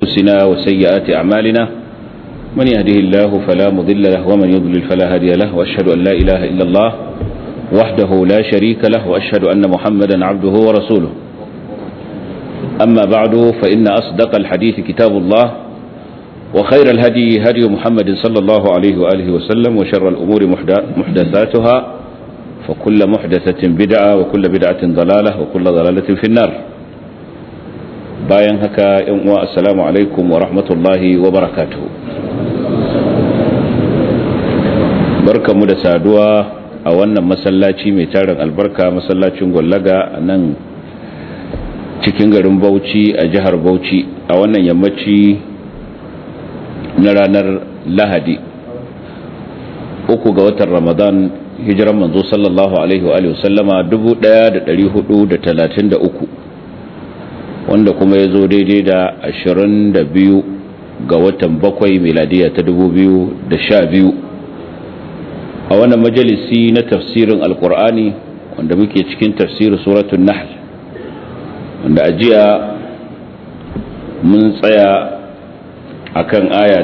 أنفسنا وسيئات أعمالنا من يهده الله فلا مضل له ومن يضلل فلا هادي له وأشهد أن لا إله إلا الله وحده لا شريك له وأشهد أن محمدا عبده ورسوله. أما بعد فإن أصدق الحديث كتاب الله وخير الهدي هدي محمد صلى الله عليه وآله وسلم وشر الأمور محدثاتها فكل محدثة بدعة وكل بدعة ضلالة وكل ضلالة في النار. bayan haka yan uwa assalamu alaikum wa rahmatullahi wa barakatuh. Barkamu da saduwa a wannan masallaci mai tarin albarka, masallacin Gwallaga a nan cikin garin Bauchi a jihar Bauchi a wannan yammaci na ranar Lahadi 3 ga watan Ramadan, hijiran manzo sallallahu alaihi wa alihi wasallama 1433, wanda kuma ya zo daidai da 22 ga watan 7 miladiya ta 2012 a wannan majalisi na tafsirin alkur'ani wanda muke cikin tafsirin suratul nahl, wanda ajiya mun tsaya akan aya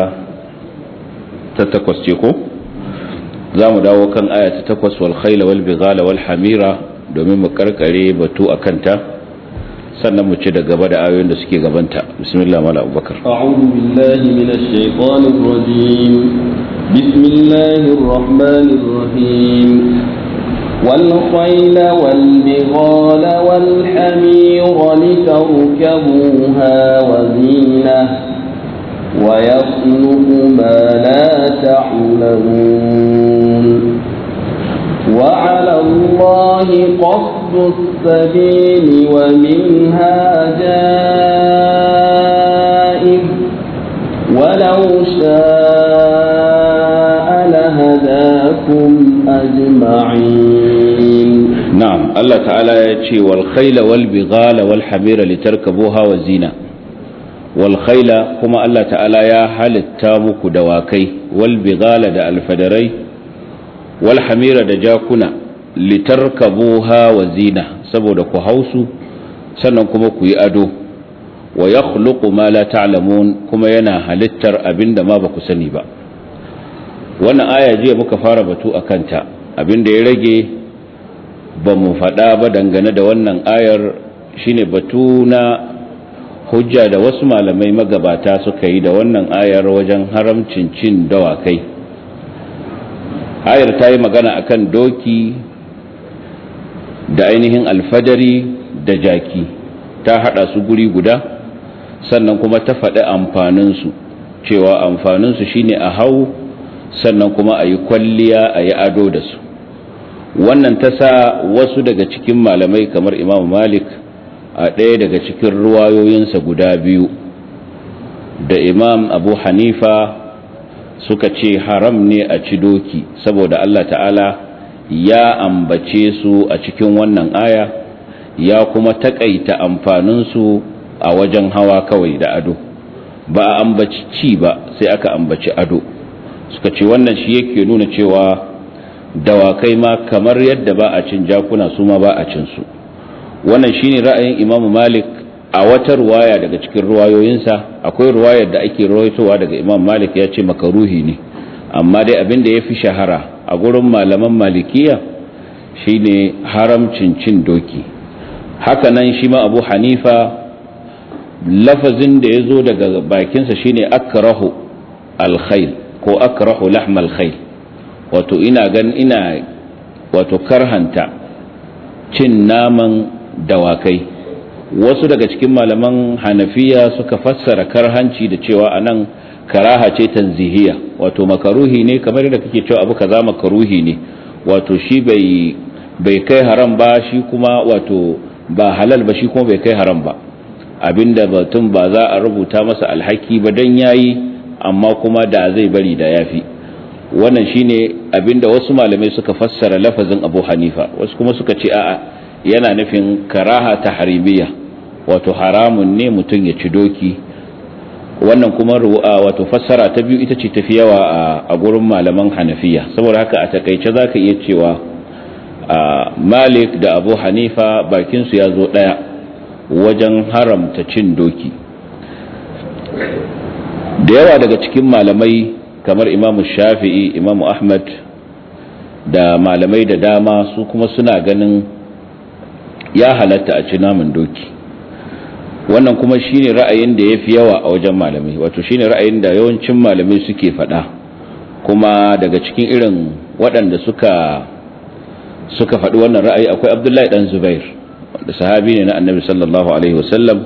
ta 8 ce ko za mu dawo kan aya ta 8 wal khayla wal bighala wal hamira domin mu karkare batu akan ta, sannan mu ci da gaba da ayoyin da suke gabanta. Bismillah mala Abubakar. A'udhu billahi minash shaitanir rajim. Bismillahir rahmanir rahim. Wal khayla wal bighala wal hamira litarkabuha wa zinah wa yakhluqu ma la ta'lamun. وعلى الله قصد السبيل ومنها جائر ولو شاء لهداكم أجمعين. نعم، الله تعالى يتشي والخيل والبغال والحمير لتركبوها والزينة. والخيل كما الله تعالى يا حال التامك دواكي والبغال دا الفدري walhamira da jakuna litarkabuha wa zina, saboda ku hausu sannan kuma ku yi ado, wa yakhluqu ma la ta'lamun, kuma yana halittar abinda ma ba ku sani ba. Wannan aya jiya muka fara batu akan ta, abinda ya rage ba mu faɗa ba dangane da wannan ayar shine batu na hujja da wasu malamai magabata suka yi da wannan ayar wajen haramcin cin dawakai. Ayar ta yi magana akan doki da ainihin alfadari da jaki, ta hada su guri guda, sannan kuma ta faɗi amfaninsu, cewa amfaninsu shine a hau sannan kuma a yi kwalliya a yi ado da su. Wannan ta sa wasu daga cikin malamai kamar Imam Malik a ɗaya daga cikin ruwayoyinsa guda biyu da Imam Abu Hanifa suka ce haram ne a ci doki, saboda Allah ta'ala ya ambace su a cikin wannan aya, ya kuma takaita amfaninsu a wajen hawa kawai da ado, ba a ambaci ci ba sai aka ambaci ado. Suka ce wannan shi yake nuna cewa dawakai ma kamar yadda ba a cin jakuna su ma ba a cin su. Wannan shine ra'ayin Imam Malik a wata ruwaya daga cikin ruwayoyinsa. Akwai ruwayar da ake rawaitowa daga Imam Malik ya ce makaruhi ne, amma dai abin da ya fi shahara a gurin malaman malikiya shine haramcin cin doki. Haka nan shi ma Abu Hanifa lafazin da ya zo daga bakinsa shine akrahu alkhayl ko akrahu lahm alkhayl, wato ina karhanta cin naman dawakai. Wasu daga cikin malaman Hanafiya suka fassara karhanci da cewa anan karaha ce tanzihiya, wato makaruhi ne, kamar yadda kake cewa abu kaza makaruhi ne, wato shi bai kai haram ba, shi kuma wato ba halal ba, shi kuma bai kai haram ba, abinda batun ba za a rubuta masa alhaki ba dan yayi, amma kuma da zai bari da yafi. Wannan shine abinda wasu malamai suka fassara lafazin Abu Hanifa. Wasu kuma suka ce a'a, yana nufin karaha tahrimiyya, wato haramun ne mutum ya ci doki. Wannan kuma wato fassara ta biyu ita ce tafi yawa a gurin malaman Hanafiya. Saboda haka a takeice zaka iya cewa Malik da Abu Hanifa bakin su ya zo daya wajen haramta cin doki. da yawa daga cikin malamai kamar imamu shafi'i, imamu ahmad da malamai da dama su kuma suna ganin ya halatta a ci naman doki. Wannan kuma shine ra'ayin da yafi yawa a wajen malamai, wato shine ra'ayin da yawancin malamai suke faɗa. Kuma daga cikin irin waɗanda suka faɗi wannan ra'ayi akwai Abdullahi dan Zubair, wanda sahabi ne na Annabi sallallahu alaihi wasallam.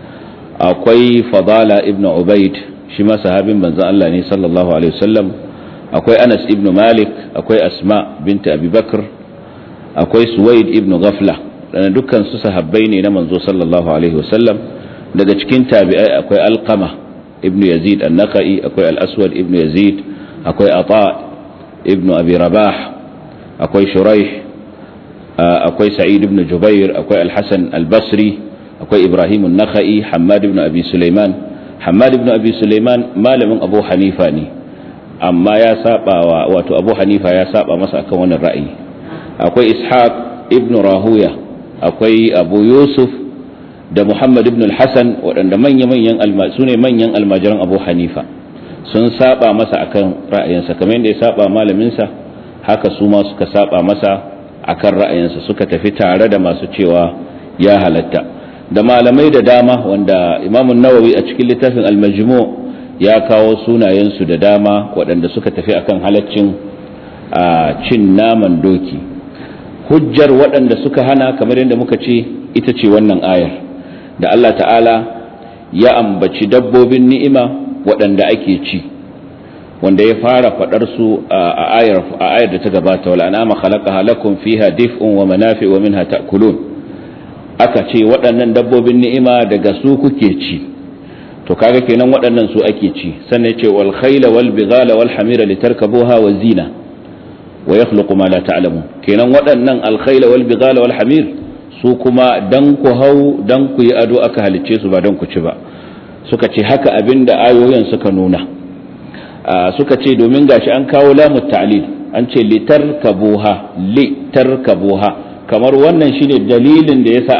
Akwai Fadala ibn Ubayd, shi ma sahabin manzon Allah ne sallallahu alaihi wasallam. Akwai Anas ibn Malik, akwai Asma binti Abi Bakr, akwai Suwaid ibn Ghafla, dan dukkan su sahabbai ne na manzo sallallahu alaihi wasallam. Daga cikin tabi'ai akwai Alqama ibn Yazid an-Nakhai, akwai Al-Aswad ibn Yazid, akwai Ata ibn Abi Rabah, akwai Shuraih, akwai Sa'id ibn Jubair, akwai Al-Hasan al-Basri, akwai Ibrahim an-Nakhai, Hammad ibn Abi Sulaiman. Hammad ibn Abi Sulaiman malamin Abu Hanifa ne, amma ya saba wato Abu Hanifa ya saba masa akan wannan ra'ayi. Akwai Ishaq ibn Rahuya, akwai Abu Yusuf da Muhammad ibn al-Hasan, waɗanda manyan almajiran Abu Hanifa sun saba masa akan ra'ayinsa, kamar yadda ya saba malaminsa haka su ma suka saba masa akan ra'ayinsa, suka tafi tare da masu cewa ya halatta. Da malamai da dama wanda Imam an-Nawawi a cikin littafin al-Majmu' ya kawo sunayensu da dama waɗanda suka tafi akan halaccin cin naman doki. Hujjar waɗanda suka hana, kamar yadda muka ce, ita ce wannan ayar da Allah ta'ala ya ambaci dabbobin ni'ima waɗanda ake ci, wanda ya fara faɗar su a ayar da ta gabata, wal an'ama khalaqaha lakum fiha dif'un wa manafi'u wa minha ta'kulun. Aka ce waɗannan dabbobin ni'ima daga su kuke ci, to kaga kenan waɗannan su ake ci. Sannan ya ce wal khayla wal bighala wal hamira litarkabuha wa zina wa yakhluqu ma la ta'lamun. Kenan waɗannan al khayla wal bighala wal hamir su kuma dan ku hau dan ku yi ado aka halicce su, ba dan ku ci ba. Suka ce haka abinda ayoyin suka nuna. Suka ce domin gashi an kawo lamut ta'lil, an ce litarkabuha, kamar wannan shine dalilin da yasa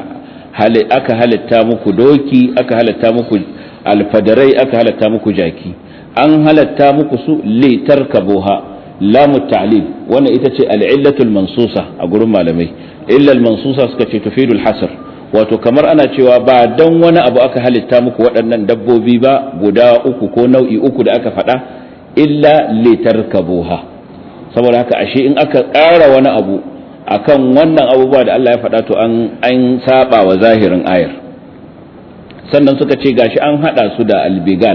aka halitta muku doki, aka halitta muku alfadarai, aka halitta muku jaki. An halatta muku su litarkabuha, lamut ta'lil wannan ita ce al-illatul mansusa a gurin malamai. Illa al-mansusa suka ce tufidul hasr, wato kamar ana cewa ba dan wani abu aka halitta muku waɗannan dabbobi ba guda uku ko nau'i uku da aka faɗa, illa litarkabuha. Saboda haka ashe in aka ƙara wani abu akan wannan abubuwa da Allah ya faɗa, to an saba wa zahirin ayar. Sannan suka ce gashi an hada su da albigal,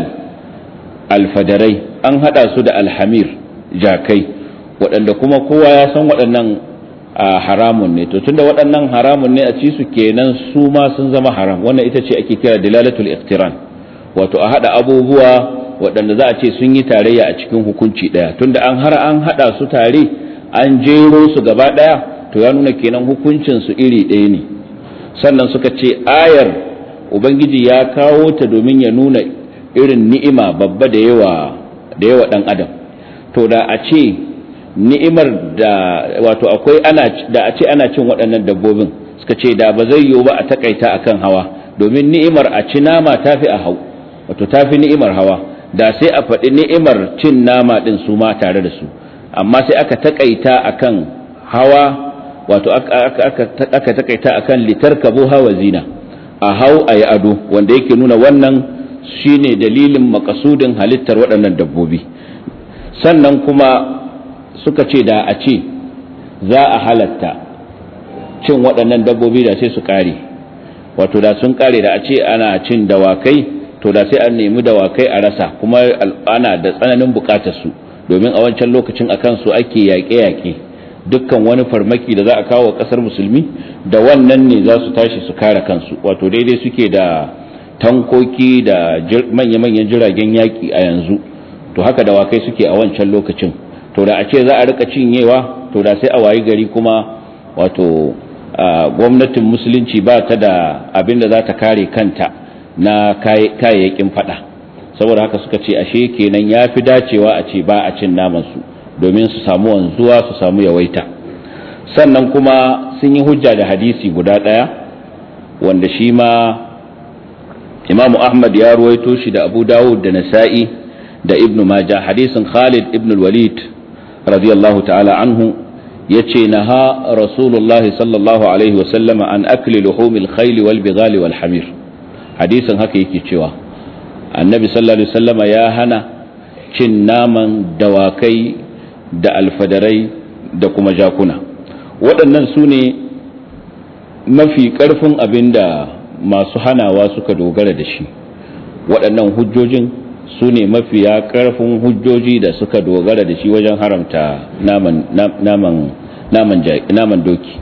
alfadarai, an hada su da alhamir, jakai, waɗanda kuma kowa ya san waɗannan haramun ne. To tunda waɗannan haramun ne a ci su, kenan su ma sun zama haram. Wannan ita ce ake kira dilalatul iqtiran, wato a hada abubuwa waɗanda za a ce sun yi tarayya a cikin hukunci ɗaya. Tunda an hada su tare, an jero su gaba ɗaya, to ya nuna kenan hukuncin su iri ɗaya ne. Sannan suka ce ayar ubangiji ya kawo ta domin ya nuna irin ni'ima babba da yawa dan adam. To da a ce ni'imar da wato akwai da a ce ana cin waɗannan dabbobin, suka ce da ba zai yiwu ba a takaita akan hawa, domin ni'imar a ci nama tafi a hau, wato tafi ni'imar hawa. Da sai a faɗi ni'imar cin nama ɗin su ma tare da su, amma sai aka takaita akan hawa, wato aka takaita akan litarkabu hawa zina, a hau a yi ado, wanda yake nuna wannan shine dalilin makasudin halittar waɗannan dabbobi. Sannan kuma suka ce da a ce za a halatta cin waɗannan dabbobi da sai su ƙare, wato da sun ƙare. Da a ce ana cin dawakai, to da sai an nemi dawakai a rasa, kuma ana da tsananin buƙatar su, domin a wancan lokacin akan su ake yaƙe-yaƙe. Dukkan wani farmaki da za a kawo ƙasar musulmi, da wannan ne za su tashi su kare kansu, wato daidai suke da tankoki da manya-manyan jiragen yaƙi a yanzu. To haka dawakai suke a wancan lokacin. To da a ce za a rika cinyewa, to da sai a wayi gari kuma wato gwamnatin musulunci ba ta da abin da za ta kare kanta na kayayyakin fada. Saboda haka suka ce ashe kenan ya fi dacewa a ce ba a cin namansu, domin su samu wanzuwa, su samu yawaita. Sannan kuma sun yi hujja da hadisi guda ɗaya, wanda shi ma Imam Ahmad ya ruwaito shi da Abu Dawud da Nasa'i da Ibn Majah hadisin Khalid ibn al-Walid radiyallahu ta'ala anhu yace naha Rasulullahi sallallahu alaihi wa sallama an akli luhumil khayl wal bighal wal hamir. Hadisin haka yake cewa Annabi sallallahu alaihi wa sallama ya hana cin naman dawakai da alfadarai da kuma jakuna. Waɗannan su ne mafi ƙarfin abinda masu hanawa suka dogara da shi. Waɗannan hujjojin su ne mafiya ƙarfin hujjoji da suka dogara da shi wajen haramta naman doki.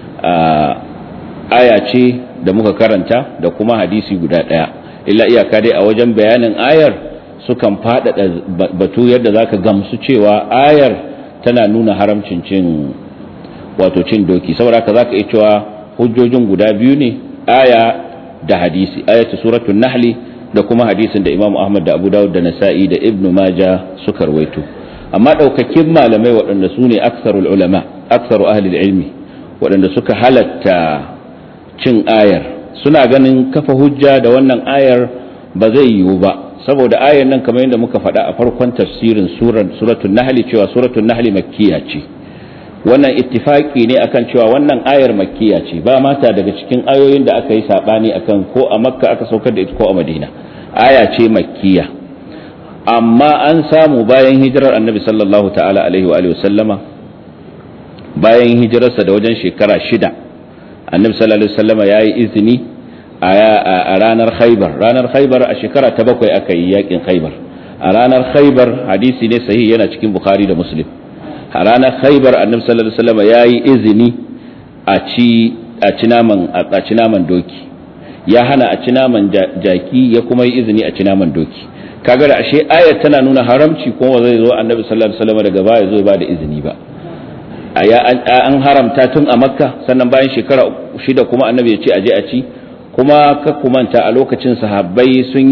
Aya ce da muka karanta da kuma hadisi guda ɗaya, illa iyaka dai a wajen bayanin ayar sukan faɗaɗa batu yadda za ka gamsu cewa ayar tana nuna haramcin cin doki. Saboda haka za ka iya cewa hujjojin guda biyu ne, aya da hadisi, ayatu suratul nahli da kuma hadisin da Imam Ahmad da Abu Dawud da Nasa'i da Ibn Majah suka rawaito. Amma daukakin malamai waɗanda su ne aksarul ulama, aksaru ahli ilmi, waɗanda suka halatta cin ayar, suna ganin kafa hujja da wannan ayar ba zai yiwu ba, saboda ayar nan kamar yadda muka faɗa a farkon tafsirin suratul nahli cewa suratul nahli makkiya ce. Wannan ittifaki ne akan cewa wannan ayar makkiya ce, ba mata daga cikin ayoyin da aka yi sabani akan ko a Makka aka saukar da ita ko a Madina. Aya ce makkiya, amma an samu bayan hijirar Annabi sallallahu ta'ala alaihi wa sallama, bayan hijirarsa da wajen shekara 6, Annabi sallallahu alaihi wa sallama yayi izini a ranar Khaibar. Ranar Khaibar a shekara ta 7 aka yi yakin Khaibar. A ranar Khaibar, hadisi ne sahihi yana cikin Bukhari da Muslim. A ranar Khaibar Annabi sallallahu alaihi wasallam yayi izini a ci naman doki, ya hana a ci naman jaki, ya kuma yi izini a ci naman doki. Kaga da ashe ayat tana nuna haramci, kuma zai zo Annabi sallallahu alaihi wasallam daga baya zo ba da izini ba. An haramta tun a Makka, sannan bayan shekara 6 kuma Annabi ya ce aje a ci. Kuma ka kumanta a lokacin sahabbai sun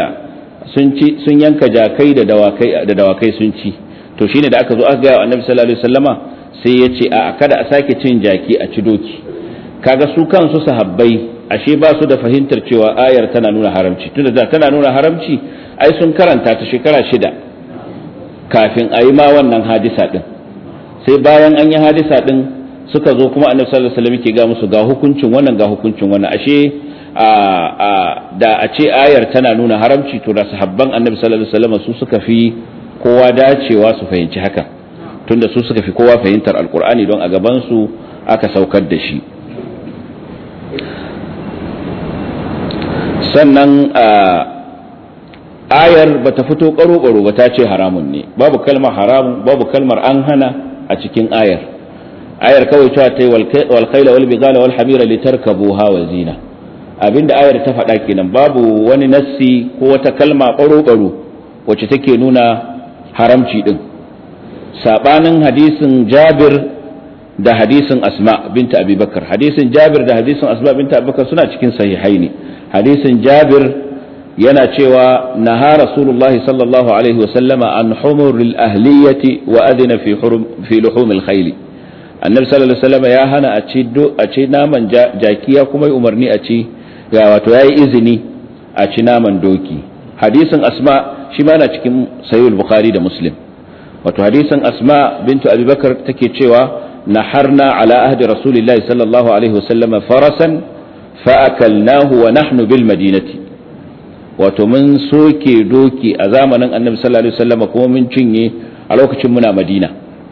yanka jakai da dawakai sun ci. To shine da aka zo aka ga Annabi sallallahu alaihi wasallama sai ya ce a kada a sake cin jaki a ci doki. Kaga su kansu sahabbai ashe ba su da fahimtar cewa ayar tana nuna haramci, tunda da tana nuna haramci ai sun karanta ta shekara 6 kafin a yi ma wannan hadisa din. Sai bayan an yi hadisa din suka zo kuma Annabi sallallahu alaihi wasallam ke ga musu ga hukuncin wannan ga hukuncin wannan. Ashe da a ce ayar tana nuna haramci, to da sahabban Annabi sallallahu alaihi wasallam su suka fi kowa dacewa su fahimci haka, tunda su suka fi kowa fahimtar alkur'ani don a gabansu aka saukar da shi. Sannan ayar bata fito karo-karo ba, ta ce haramun ne, babu kalmar haramun, babu kalmar an hana a cikin ayar kawai cewa ta yi wal khayla wal bighala wal hamira litarkabuha wa zina. Abinda ayar ta faɗa kenan, babu wani nassi ko wata kalma karo-karo wacce take nuna haramci din. Sabanin hadisin Jabir da hadisin Asma binta Abi Bakar. Hadisin Jabir da hadisin Asma binta Abi Bakar suna cikin sahihaini. Hadisin Jabir yana cewa naha Rasulullahi sallallahu alaihi wa sallama an humuril ahliyati wa adina fi luhumil khayl. Annabi sallallahu alaihi wasallam ya hana a ci naman jakiya, kuma yi umarni a ci, wato yayi izini a ci naman doki. Hadisin Asma shi ma na cikin sahih al-Bukhari da Muslim. Wato hadisin Asma bintu Abi Bakar take cewa naharna ala ahdi Rasulillahi sallallahu alaihi wasallam farasan fa akalnahu wa nahnu bil madinati. Wato mun soke doki a zamanin Annabi sallallahu alaihi wasallam kuma mun cinye a lokacin muna Madina.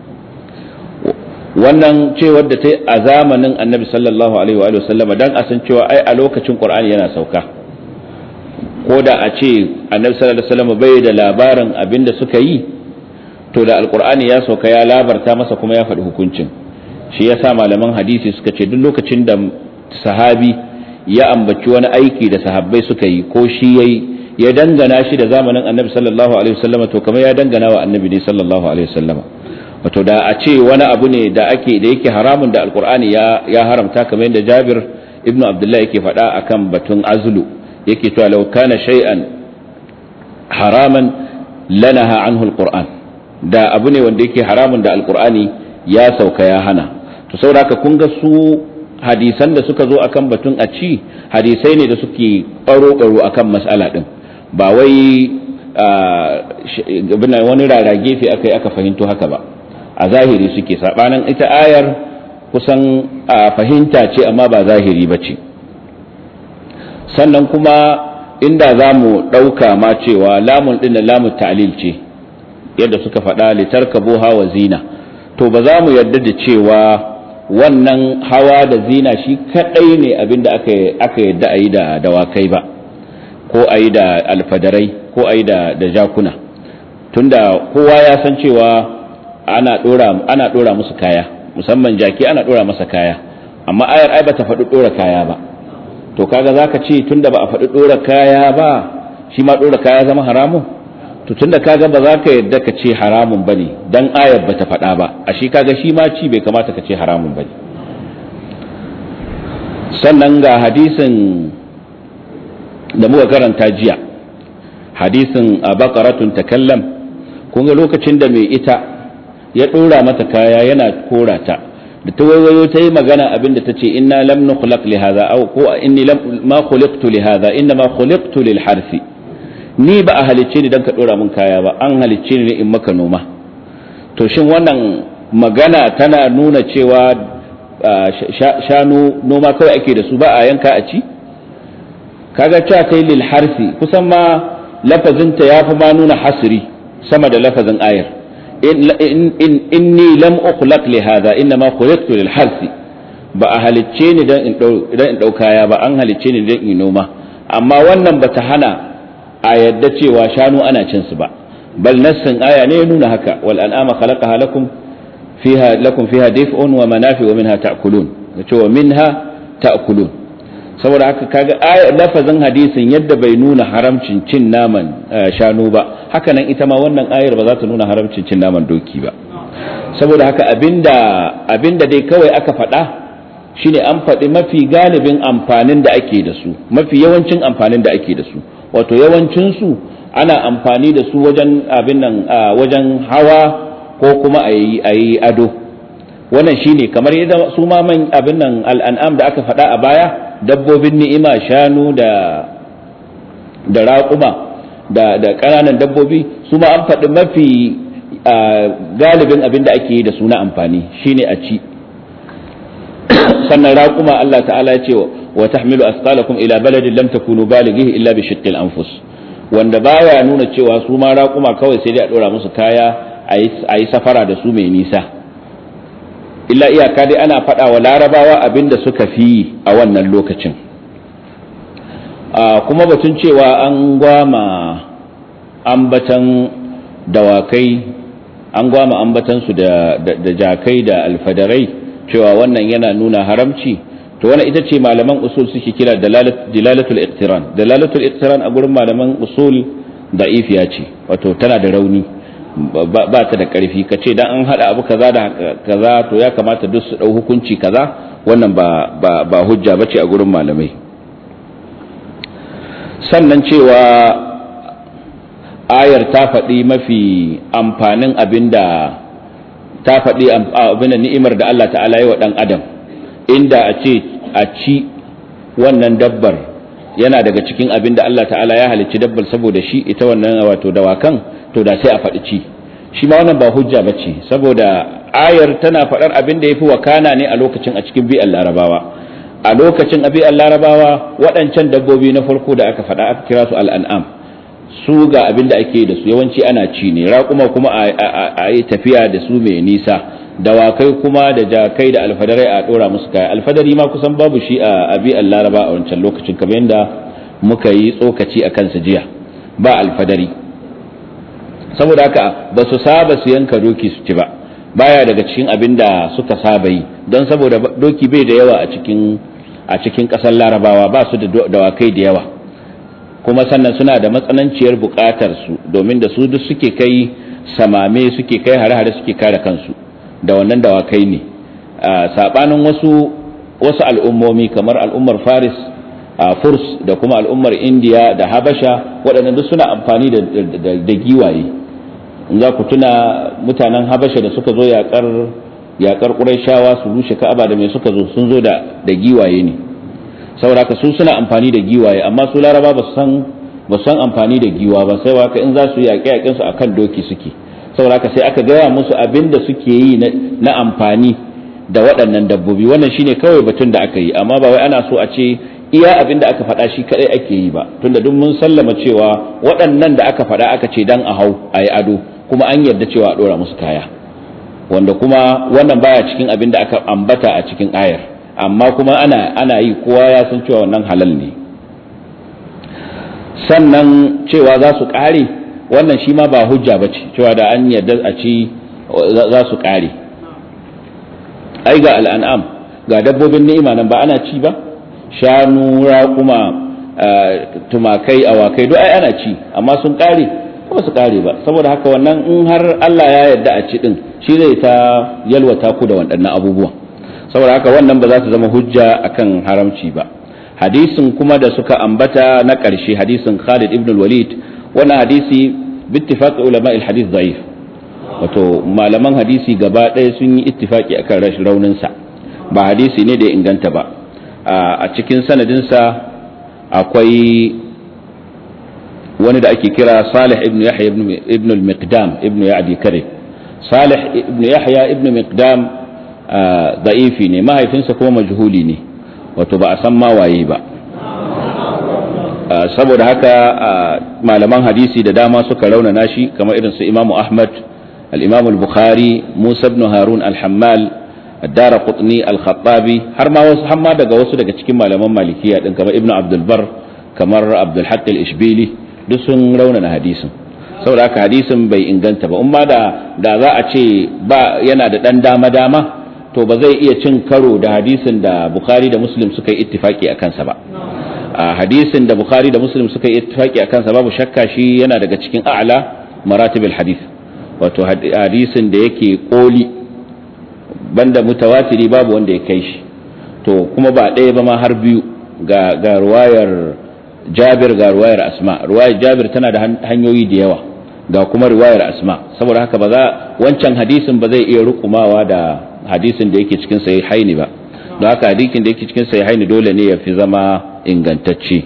Wannan cewar da ta a zamanin Annabi sallallahu alaihi wa sallam dan a san cewa ai a lokacin Qur'ani yana sauka. Ko da a ce Annabi sallallahu alaihi wasallam bai da labarin abinda suka yi, to da alqur'ani ya sauka ya labarta masa kuma ya faɗi hukuncin. Shi yasa malaman hadisi suka ce duk lokacin da sahabi ya ambaci wani aiki da sahabbai suka yi ko shi yayi, ya dangana shi da zamanin Annabi sallallahu alaihi wasallam, to kamar ya dangana wa Annabi ne sallallahu alaihi wasallam. Wato da a ce wani abu ne da yake haramun da alqur'ani ya haramta, kamar yadda Jabir ibnu Abdullah yake faɗa akan batun azlu, yake cewa law kana shay'an haraman lanaha anhu alquran. Da abu ne wanda yake haramun da alqur'ani ya sauka ya hana. To saboda haka kun ga su hadisan da suka zo akan batun a ci hadisai ne da suke ƙaro-ƙaro akan mas'ala din, ba wai wani rara gefe aka fahimto haka ba, a zahiri suke. Sabanin ita ayar kusan fahimta ce amma ba zahiri ba ce. Sannan kuma inda za mu ɗauka ma cewa lamun ɗin da lamun ta'lil ce yadda suka faɗa litarkabuha wa zina, to ba za mu yarda da cewa wannan hawa da zina shi kadai ne abinda aka yadda a yi da dawakai ba, ko a yi da alfadarai, ko a yi da jakuna, tunda kowa ya san cewa ana dora musu kaya, musamman jaki ana dora masa kaya, amma ayar ai bata faɗi dora kaya ba. To kaga zaka ce tunda ba a faɗi dora kaya ba shi ma dora kaya zama haramun? To tunda kaga ba za ka yadda ka ce haramun bane dan ayar bata faɗa ba, ashe kaga shi ma ci bai kamata ka ce haramun bane. Sannan ga hadisin da muka karanta jiya, hadisin baqaratun takallam, kun ga lokacin da mai ita ya dora mata kaya yana korata, da ta wayo ta yi magana abinda ta ce inna lam nukhlaq li hadha aw ko inni lam ma khuliqtu li hadha inna ma khuliqtu lil harfi, ni ba a halicce ni dan ka dora min kaya ba, an halicce ni in maka noma. To shin wannan magana tana nuna cewa shanu noma kawai ake da su, ba a yanka a ci? Kaga cewa kai lil harfi kusan ma lafazinta yafi ma nuna hasri sama da lafazin ayar. inni lam ukhlaq li hadha inma khuliqtu lil harsi, ba a halicce ni dan in dau kaya ba, an halicce ni dan in noma. Amma wannan bata hana a yadda cewa shanu ana cin su ba, bal nassin aya ne ya nuna haka, wal an'ama khalaqaha lakum fiha dif'un wa manafi wa minha ta'kulun, cewa minha ta'kulun. saboda haka kaga lafazin hadisin yadda bai nuna haramcin cin naman shanu ba, haka nan ita ma wannan ayar ba za ta nuna haramcin cin naman doki ba. Saboda haka abinda dai kawai aka faɗa shine an faɗi mafi galibin amfanin da ake da su, mafi yawancin amfanin da ake da su, wato yawancin su ana amfani da su wajen wajen hawa ko kuma ayi ado. Wannan shine kamar yadda su ma al'an'am da aka faɗa a baya, dabbobin ni'ima, shanu da raƙuma da ƙananan dabbobi, su ma an faɗi mafi galibin abin da ake yi da su na amfani shine a ci. Sannan raƙuma Allah ta'ala ya ce wa tahmilu asqalakum ila baladin lam takunu balighihi illa bi shiqqil anfus, wanda baya nuna cewa su ma raƙuma kawai sai dai a dora musu kaya ayi safara da su mai nisa, illa iyaka dai ana faɗa wa larabawa abinda suka fi a wannan lokacin. Kuma batun cewa an gwama ambatan dawakai, an gwama ambatansu da jakai da alfadarai, cewa wannan yana nuna haramci, to wannan ita ce malaman usul suke kira dalalatul iqtiran. Dalalatul iqtiran a gurin malaman usul da'ifiya ce, wato tana da rauni, ba ta da ƙarfi. ka ce dan an haɗa abu kaza da kaza to ya kamata duk su ɗau hukunci kaza, wannan ba hujja ba ce a gurin malamai. Sannan cewa ayar ta faɗi mafi amfanin abinda ta faɗi abin ni'imar da Allah ta'ala yi wa ɗan adam, inda a ce a ci wannan dabbar yana daga cikin abin da Allah ta'ala ya halicci dabbar saboda shi, ita wannan wato dawakan, to da sai a faɗi ci. Shi ma wannan ba hujja ba ce, saboda ayar tana faɗar abin da ya fi wakana ne a lokacin a cikin bi'an larabawa. A lokacin a bi'an larabawa waɗancan dabbobi na farko da aka faɗa aka kira su al'an'am, su ga abin da ake da su yawanci ana ci ne, raƙuma kuma a yi tafiya da su mai nisa, dawakai kuma da jakai da alfadarai a ɗora musu kaya. Alfadari ma kusan babu shi a bi'an laraba a wancan lokacin, kamar yadda muka yi tsokaci a kansa jiya, ba alfadari. Saboda haka ba su saba su yanka doki su ci ba, baya daga cikin abin da suka saba yi, don saboda doki bai da yawa a cikin ƙasar larabawa, ba su da dawakai da yawa, kuma sannan suna da matsananciyar buƙatar su, domin da su duk suke kai samame, suke kai hare-hare, suke kare kansu da wannan dawakai ne. Sabanin wasu al'ummomi kamar al'ummar Faris, Furs da kuma al'ummar Indiya da Habasha, waɗannan duk suna amfani da giwaye. In za ku tuna mutanen Habasha da suka zo yaƙar yaƙar Qurayshawa su rushe Ka'aba da mai suka zo sun zo da giwaye ne, saboda haka su suna amfani da giwaye, amma su Laraba ba su san amfani da giwa ba, sai haka in za su yaƙe su akan doki suke, saboda haka sai aka gaya musu abin da suke yi na amfani da waɗannan dabbobi. Wannan shine kawai batun da aka yi, amma ba wai ana so a ce iya abin da aka faɗa shi kadai ake yi ba, tunda duk mun sallama cewa waɗannan da aka faɗa aka ce dan a hau a yi ado, kuma an yarda cewa a ɗora musu kaya, wanda kuma wannan baya cikin abin da aka ambata a cikin ayar, amma kuma ana yi, kowa ya san cewa wannan halal ne. Sannan cewa za su ƙare, wannan shi ma ba hujja ba ce, cewa da an yarda a ci za su ƙare. Ai ga al'an'am, ga dabbobin ni'ima nan ba ana ci ba, shanu, raƙuma, tumakai, awakai duk ai ana ci, amma sun ƙare ba su ƙare ba. Saboda haka wannan in har Allah ya yarda a ci din, shi zai ta yalwata ku da waɗannan abubuwan. Saboda haka wannan ba za su zama hujja akan haramci ba. Hadisin kuma da suka ambata na ƙarshe, hadisin Khalid ibn al-Walid, wannan hadisi bittifaq ulama al-hadith da'if, wato malaman hadisi gaba ɗaya sun yi ittifaki akan rashin raunin sa, ba hadisi ne da ya inganta ba. A cikin sanadin sa akwai wani da ake kira Salih ibn Yahya ibn al-Miqdam ibn Ya'di Kare. Salih ibn Yahya ibn Miqdam da'ifi ne, mahaifinsa kuma majhuli ne, wato ba a san ma waye ba. Saboda haka malaman hadisi da dama suka raunana shi, kamar irin su Imam Ahmad, al-Imam al-Bukhari, Musa ibn Harun al-Hammal, ad-Daraqutni, al-Khattabi, har ma daga wasu daga cikin malaman Malikiya din, kamar Ibn Abdul Barr, kamar Abdul Haqq al-Ishbili, duk sun raunana hadisin. Saboda haka hadisin bai inganta ba. Umma da za a ce ba yana da dan dama to ba zai iya cin karo da hadisin da Bukhari da Muslim suka yi ittifaki a kansa ba. Hadisin da Bukhari da Muslim suka yi ittifaki a kansa babu shakka shi yana daga cikin a'la maratibul hadith, wato hadisin da yake koli, banda mutawatiri babu wanda ya kai shi. To kuma ba ɗaya ba ma har biyu, ga ruwayar Jabir ga ruwayar Asma. Ruwayar Jabir tana da hanyoyi da yawa, ga kuma ruwayar Asma, saboda haka wancan hadisin ba zai iya rukumawa da hadisin da yake cikin sahihaini ba, don haka hadisin da yake cikin sahihaini dole ne ya fi zama ingantacce.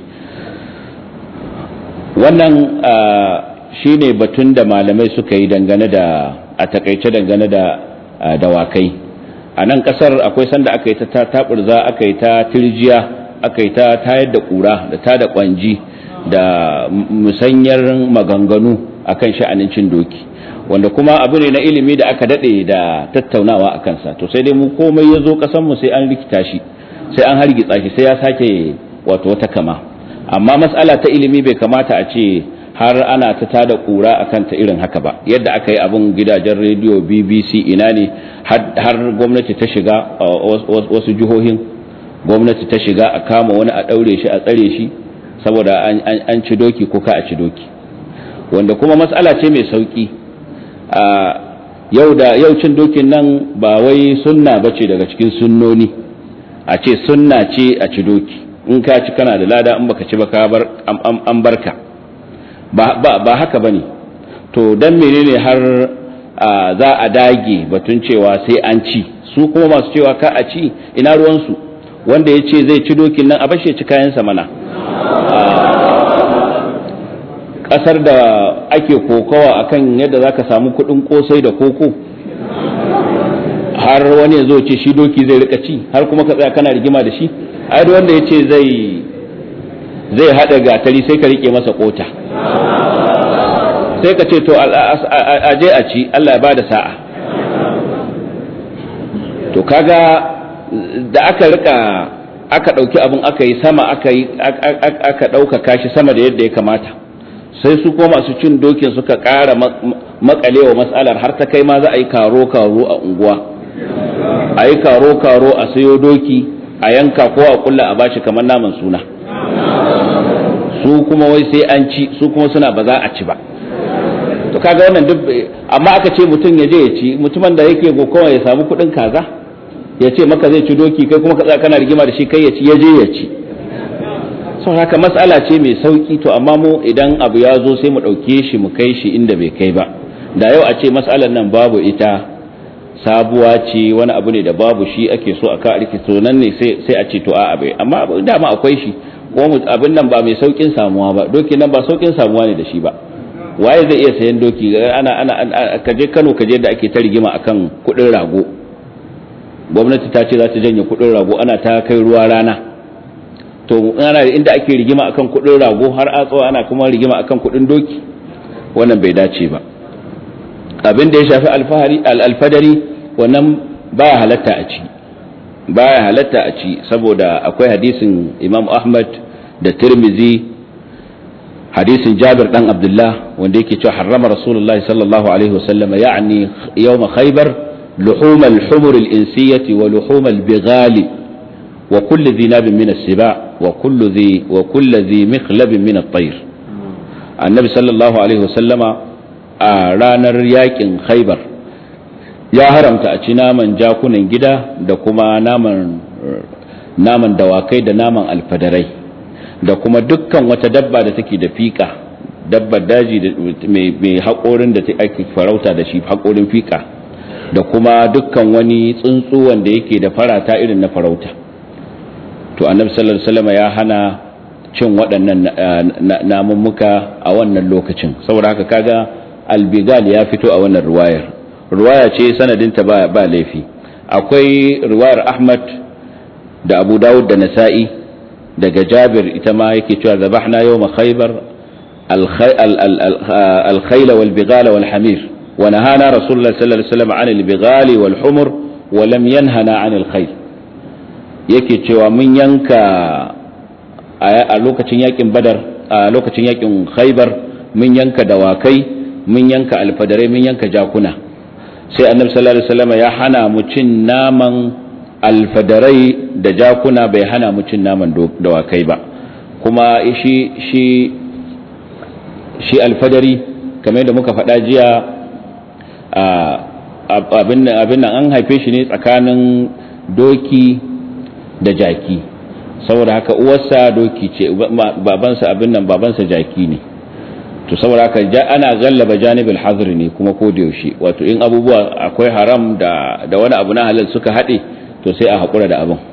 Wannan shine batun da malamai suka yi dangane da, a takaice dangane da dawakai. A nan kasar akwai sanda aka yi ta taburza, aka yi ta tirjiya, aka yi ta tayar da kura da ta da kwanji da musanyar maganganu akan sha'anin cin doki, wanda kuma abu ne na ilimi da aka dade da tattaunawa a kansa. To sai dai mu komai ya zo kasanmu sai an rikita shi, sai an hargitsa shi, sai ya sake wato wata kama. Amma mas'ala ta ilimi bai kamata a ce har ana ta tada kura akan ta irin haka ba, yadda aka yi abun gidajen rediyo, BBC, ina ne, har gwamnati ta shiga, wasu jihohin gwamnati ta shiga a kama wani a daure shi, a tsare shi saboda an ci doki ko ka a ci doki, wanda kuma mas'ala ce mai sauki. Yau cin dokin nan ba wai sunna bace daga cikin sunnoni, a ce sunna ce a ci doki, in ka ci kana da lada, in baka ci ba ka bar an barka, ba haka bane. To dan menene har za a dage batun cewa sai an ci? Su kuma masu cewa ka a ci, ina ruwansu? Wanda ya ce zai ci dokin nan a bashe ci kayansa mana. Kasar da ake kokawa akan yadda zaka samu kudin kosai da koko, har wani ya zo ce shi doki zai rika ci, har kuma ka tsaya kana rigima da shi. Ai wanda ya ce zai hada gatari sai ka rike masa kota, sai ka ce to aje a ci, Allah ya bada sa'a. To kaga da aka dauki abun aka yi sama, aka dauka kashi sama da yadda ya kamata, sai su ko masu cin dokin suka ƙara makalewa matsalar, har ta kai ma za a yi karo-karo a unguwa, a yi karo-karo a sayo doki a yanka ko a kulla a bashi kamar naman suna. Su kuma wai sai an ci, su kuma suna ba za a ci ba. To kaga wannan duk, amma aka ce mutum ya je ya ci, mutumin da yake gokowa ya samu kuɗin kaza ya ce maka zai ci doki, kai kuma ka tsaya kana rigima da shi, kai ya ci, ya je ya ci. Sau haka matsala ce mai sauki. To amma mu idan abu ya zo sai mu ɗauke shi mu kai shi inda bai kai ba. Da yau a ce matsalar nan babu ita, sabuwa ce, wani abu ne da babu shi ake so a ka to nan ne sai a ce to a'a bai, amma dama akwai shi ko abin nan ba mai saukin samuwa ba, doki nan ba saukin samuwa ne da shi ba. Waye zai iya sayan doki? ana kaje Kano kaje da ake ta rigima akan kudin rago, gwamnati ta ce za ta janye kudin rago, ana ta kai ruwa rana. To ana inda ake rigima akan kudin rago har a tsawo ana kuma rigima akan kudin doki, wannan bai dace ba. Abin da ya shafi alfadari wannan baya halatta a ci saboda akwai hadisin Imam Ahmad da Tirmizi, hadisin Jabir dan Abdullah wanda yake cewa harrama Rasulullahi sallallahu alaihi wasallam ya'ni yawm Khaybar luhum al-humur al-insiyyah wa luhum al-bighal wa kull dhi nab min as-siba wa kull dhi mikhlab min at-tayr. Annabi sallallahu alaihi wasallama a ranar yakin Khaybar ya haramta a ci naman jakunan gida da kuma naman dawakai da naman alfadarai da kuma dukkan wata dabba da take da fika, dabbar daji mai haƙorin da ake farauta da shi, haƙorin fika, da kuma dukkan wani tsuntsu wanda yake da farata irin na farauta. To annabi sallallahu alaihi wasallam ya hana cin waɗannan namummuka a wannan lokacin, saboda haka kaga albigal ya fito a wannan ruwaya ce sanadinta ba laifi. Akwai ruwayar Ahmad da Abu Dawud da Nasa'i daga Jabir ita ma yake cewa zabahna yawma Khaybar al-khayl wal bighal wal hamir wa nahana Rasulullah sallallahu alaihi wasallam 'an al-bighal wal humur wa lam yanhana 'an al-khayl. Yake cewa mun yanka a lokacin yakin Badar, a lokacin yakin Khaybar mun yanka dawakai, mun yanka alfadarai, mun yanka jakuna. Sai annabi sallallahu alaihi wasallam ya hana mu cin naman alfadarai da jakuna, bai hana mu cin naman dawakai ba. Kuma shi alfadari kamar yadda muka faɗa jiya, abin nan an haife shi ne tsakanin doki da jaki, saboda haka uwarsa doki ce, babansa jaki ne. To saboda haka ana gallaba janibul hazr ne kuma ko da yaushe, wato in abubuwa akwai haram da wani abu na halal suka haɗe to sai a haƙura da abin.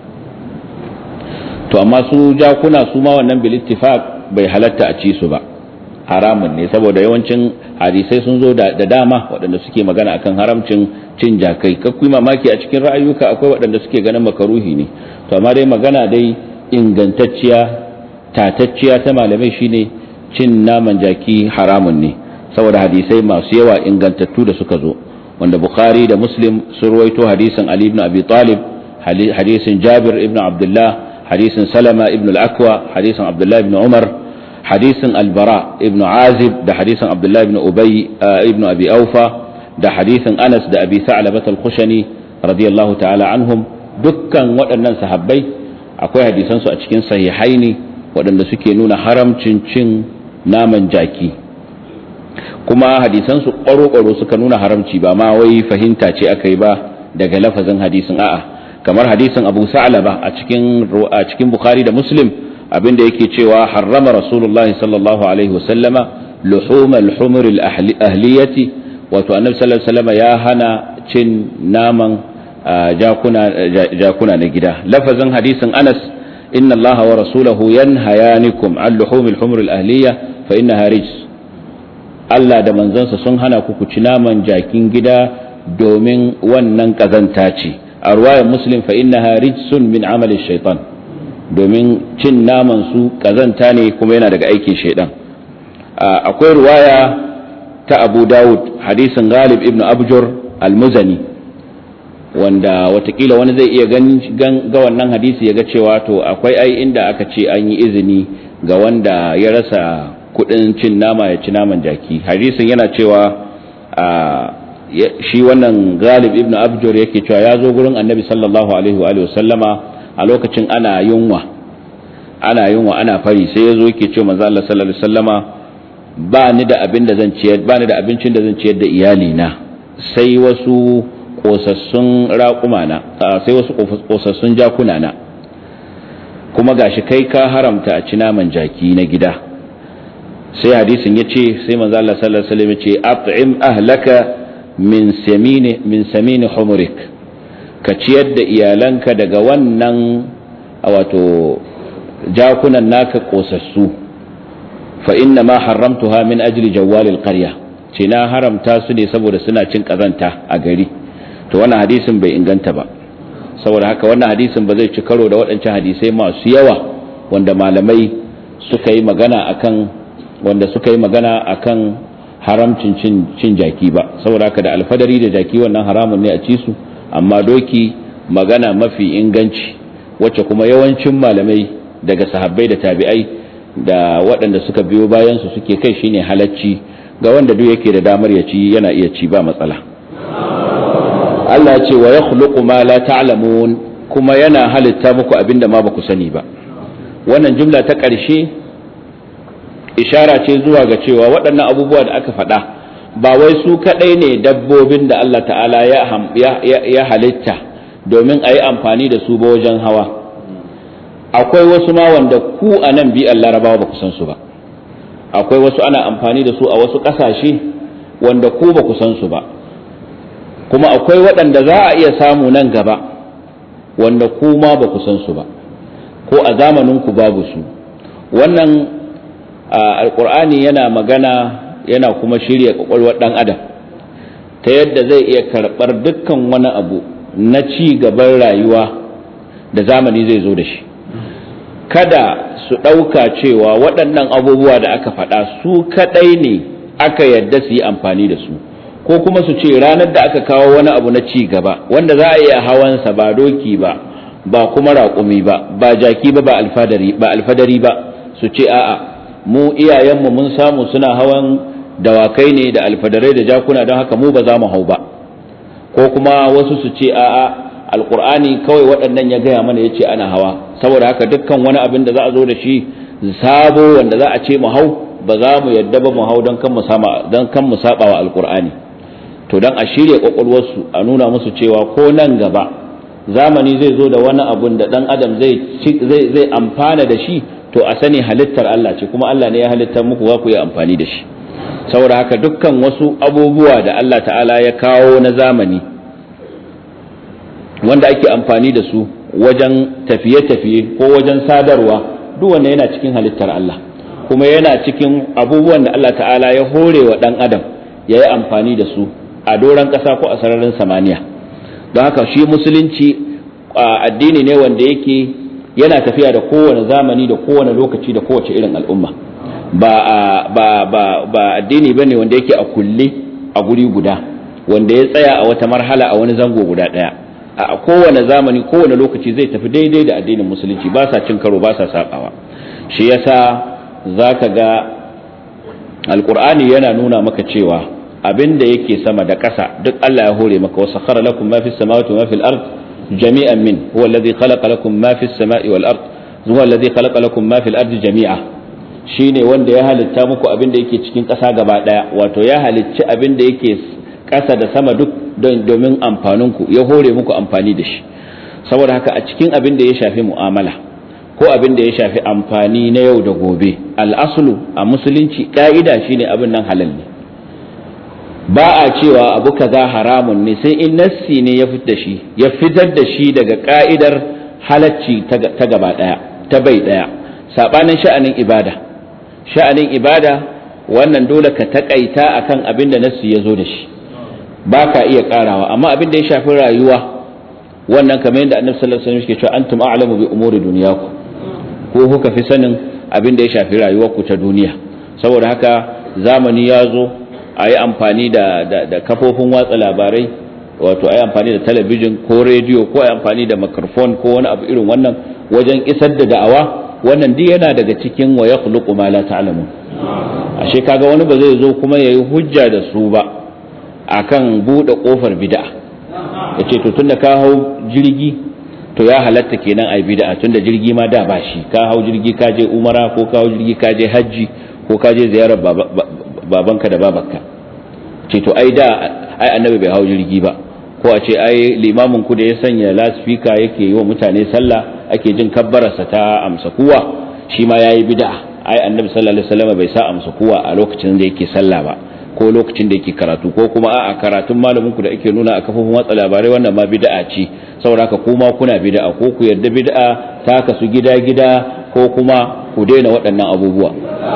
To amma su jakuna su ma wannan bil ittifaq bai halatta a ci su ba, haramun ne, saboda yawancin hadisai sun zo da dama waɗanda suke magana akan haramcin cin jakai. Kakkui mamaki a cikin ra'ayuka akwai waɗanda suke ganin makaruhi ne, to amma dai magana dai ingantacciya tatacciya ta malamai shine cin naman jaki haramun ne, saboda hadisai masu yawa ingantattu da suka zo, wanda Bukhari da Muslim sun ruwaito hadisin Ali ibn Abi Talib, hadisin Jabir ibn Abdullah, hadisin Salama ibn al-Akwa, hadisin Abdullah ibn Umar, hadisin Al-Bara ibn Azib da hadisin Abdullah ibn Ubay ibn Abi Awfa da hadisin Anas da Abi Sa'labah al-Khushani radiyallahu ta'ala anhum. Dukkan waɗannan sahabbai akwai hadisan su a cikin sahihaini waɗanda suke nuna haramcin cin naman jaki, kuma hadisan su ƙwaro-ƙwaro suka nuna haramci, ba ma wai fahimta ce aka yi ba daga lafazin hadisin, a'a kamar hadisin Abu Sa'labah a cikin Bukhari da Muslim, abinda yake cewa harrama Rasulullahi sallallahu alaihi wasallama luhum al-humur al-ahliyati, wato annabi sallallahu alaihi wasallama ya hana cin naman jakuna na gida. Lafazin hadisin Anas, inna Allaha wa rasulahu yanhayanikum an luhum al-humur al-ahliyah fa innaha rijs. Allah da manzansa sun hana ku ci naman jakin gida domin wannan kazanta ce. A ruwayar Muslim fa innaha rijsun min amali shaitan, domin cin naman su kazanta ne kuma yana daga aikin shaitan. Akwai ruwaya ta Abu Dawud, hadisin Ghalib ibn Abjur al-Muzani, wanda watakila wani zai iya ga wannan hadisi ya ga cewa to akwai ai inda aka ce an yi izini ga wanda ya rasa kudin cin nama ya ci naman jaki. Hadisin yana cewa shi wannan Ghalib ibn Abjur yake cewa ya zo gurin Annabi sallallahu alaihi wa sallama a lokacin ana yunwa ana fari, sai ya zo yake cewa manzo Allah sallallahu alaihi wa sallama ba ni da abincin da zan ciyar da iyali na, sai wasu kosassun raƙuma na, sai wasu kosassun jakuna na, kuma gashi kai ka haramta a ci naman jaki na gida. Sai hadisin ya ce, sai manzo Allah sallallahu alaihi wasallam ya ce at'im ahlaka min samini humurik, ka ciyar da iyalanka daga wannan wato jakunan naka kosassu. fa inna ma haramtuha min ajli jawalil qarya, ce na haramta su ne saboda suna cin kazanta a gari. to wannan hadisin bai inganta ba, saboda haka wannan hadisin ba zai ci karo da waɗancan hadisai masu yawa wanda malamai suka yi magana akan haramcin cin jaki ba. saboda haka da alfadari da jaki wannan haramun ne a ci su, amma doki magana mafi inganci wacce kuma yawancin malamai daga sahabbai da tabi'ai da waɗanda suka biyo bayan su suke kai shine halacci ga wanda duk yake da damar ya ci yana iya ci ba matsala. Allah ya ce wa yakhluqu ma la ta'lamun, kuma yana halitta muku abinda ma ba ku sani ba. wannan jumla ta ƙarshe ishara ce zuwa ga cewa waɗannan abubuwa da aka faɗa ba wai su kaɗai ne dabbobin da Allah ta'ala ya halitta domin a yi amfani da su ba wajen hawa. akwai wasu ma wanda ku a nan bi Larabawa ba ku san su ba. akwai wasu ana amfani da su a wasu ƙasashe wanda ku ba ku san su ba, kuma akwai waɗanda za a iya samu nan gaba wanda ku ma ba ku san su ba, ko a zamaninku babu su. wannan alƙur'ani yana magana yana kuma shirya ƙwaƙwalwar ɗan adam ta yadda zai iya karɓar dukkan wani abu na ci gaban rayuwa da zamani zai zo da shi. kada su ɗauka cewa waɗannan abubuwa da aka faɗa su kaɗai ne aka yadda su yi amfani da su, ko kuma su ce ranar da aka kawo wani abu na ci gaba wanda za a iya hawansa ba doki ba kuma raƙumi ba jaki ba alfadari ba, su ce a'a mu iyayenmu mun samu suna hawan dawakai ne da alfadarai da jakuna don haka mu ba za mu hau ba. ko kuma wasu su ce a'a alqur'ani kawai waɗannan ya gaya mana yace ana hawa, saboda haka dukkan wani abin da za a zo da shi sabo wanda za a ce mu hau ba za mu yadda ba mu hau don kan mu saba wa alqur'ani. to dan a shirye kwakwalwarsu a nuna musu cewa ko nan gaba zamani zai zo da wani abun da dan adam zai amfana da shi, to a sani halittar Allah ce, kuma Allah ne ya halittar muku za ku yi amfani da shi. saboda haka dukkan wasu abubuwa da Allah ta'ala ya kawo na zamani wanda ake amfani da su wajen tafiye-tafiye ko wajen sadarwa, duk wanda yana cikin halittar Allah, kuma yana cikin abubuwan da Allah ta'ala ya hore wa dan adam ya yi amfani da su a doron ƙasa ko a sararin samaniya. don haka shi musulunci addini ne wanda yake yana tafiya da kowane zamani da kowane lokaci da kowace irin al'umma. ba addini bane wanda yake a kulle a guri guda, wanda ya tsaya a wata marhala a wani zango guda daya. a kowane zamani kowane lokaci zai tafi daidai da addinin musulunci, ba sa cin karo ba sa sabawa. shi yasa zaka ga alqur'ani yana nuna maka cewa abinda yake sama da ƙasa duk Allah ya hore maka. wasakhara lakum ma fis samawati wa ma fil ard jami'an min huwa alladhi khalaqa lakum ma fis samai wal ard huwa alladhi khalaqa lakum ma fil ardi jami'a. shine wanda ya halitta muku abinda yake cikin ƙasa gaba daya, wato ya halicci abinda yake ƙasa da sama duk domin amfaninku, ya hore muku amfani da shi. saboda haka a cikin abinda ya shafi mu'amala ko abinda ya shafi amfani na yau da gobe, al-aslu a musulunci ka'ida shine abin nan halal ne. ba a cewa abu kaza haramun ne sai in nassi ne ya fitar da shi daga ka'idar halacci ta gaba daya, ta bai daya. sabanin sha'anin ibada wannan dole ka takaita akan abin da nassi ya zo da shi, ba ka iya karawa. amma abin da ya shafi rayuwa wannan kamar yadda annabi sallallahu alaihi wasallam yake cewa antum a'lamu bi umuri dunyakum, ko kuka fi sanin abin da ya shafi rayuwarku ta duniya. saboda haka zamani ya zo a yi amfani da kafofin watsa labarai, wato a yi amfani da talabijin ko rediyo ko a yi amfani da microphone ko wani abu irin wannan wajen isar da da'awa. wannan duk yana daga cikin wa yakhluqu ma la ta'lamun. ashe kaga wani ba zai zo kuma yayi hujja da su ba akan bude kofar bid'a, yace to tunda ka hau jirgi to ya halatta kenan ai bid'a, tunda jirgi ma da bashi, ka hau jirgi ka je umara ko ka hau jirgi ka je haji ko ka je ziyarar babanka da babanka. ce to ai annabi bai hau jirgi ba, ko a ce ai limamin ku da ya sanya lasfika yake yi wa mutane sallah ake jin kabbararsa ta amsa kuwa shi ma yayi bid'a. ai annabi sallallahu alaihi wasallam bai sa amsa kuwa a lokacin da yake sallah ba, ko lokacin da yake karatu, ko kuma a'a karatun malamin ku da ake nuna a kafofin watsa labarai wannan ma bid'a ce, saboda haka kuma kuna bid'a, ko ku yarda bid'a ta kasu gida-gida ko kuma ku daina waɗannan abubuwa.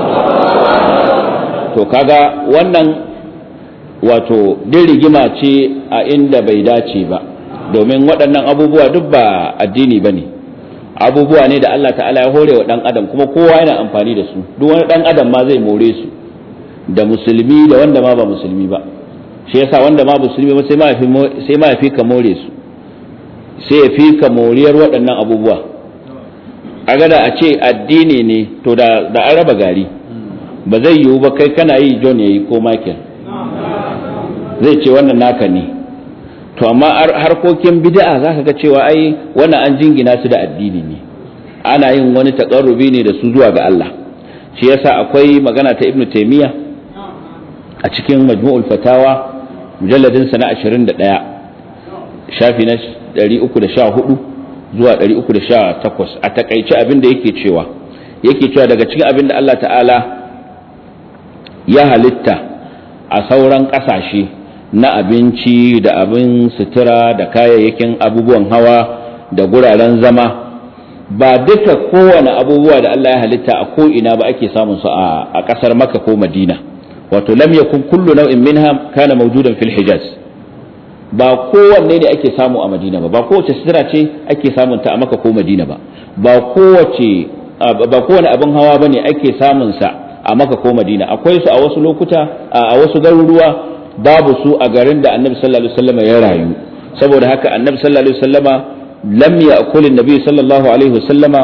To kaga wannan wato din rigima ce a inda bai dace ba, domin waɗannan abubuwa duk ba addini bane, abubuwa ne da Allah ta'ala ya hore wa dan adam, kuma kowa yana amfani da su, duk wani dan adam ma zai more su, da musulmi da wanda ma ba musulmi ba. Shi yasa wanda ma musulmi ba sai ma yafi ka more su, sai ya fi ka moriyar waɗannan abubuwa. A gada a ce addini ne to da an raba gari, ba zai yiwu ba kai kana yi John yayi ko Michael, zai ce wannan naka ne. To amma harkokin bid'a zaka ga cewa ai wannan an jingina su da addini ne, ana yin wani taƙarrubi ne da su zuwa ga Allah. Shi yasa akwai magana ta Ibn Taymiyyah a cikin Majmu'ul Fatawa mujalladin sa na 21 shafi na 314 zuwa 318, a takaice abin da yake cewa daga cikin abin da Allah ta'ala ya halitta a sauran ƙasashe na abinci da abin sutura da kayayyakin abubuwan hawa da guraren zama, ba duka kowane abubuwa da Allah ya halitta a ko'ina ba ake samun su a ƙasar Makka ko Madina. Wato lam yakun kullu naw'in minha kana mawjudan fil Hijaz, ba kowanne ne ake samu a Madina ba kowace sutura ce ake samun ta a Makka ko Madina ba kowane abin hawa bane ake samun sa a Makka ko Madina. Akwai su a wasu lokuta a wasu garuruwa, babu su a garin da Annabi sallallahu alaihi wasallam ya rayu. Saboda haka Annabi sallallahu alaihi wasallama lam ya'kul an-nabi sallallahu alaihi wasallama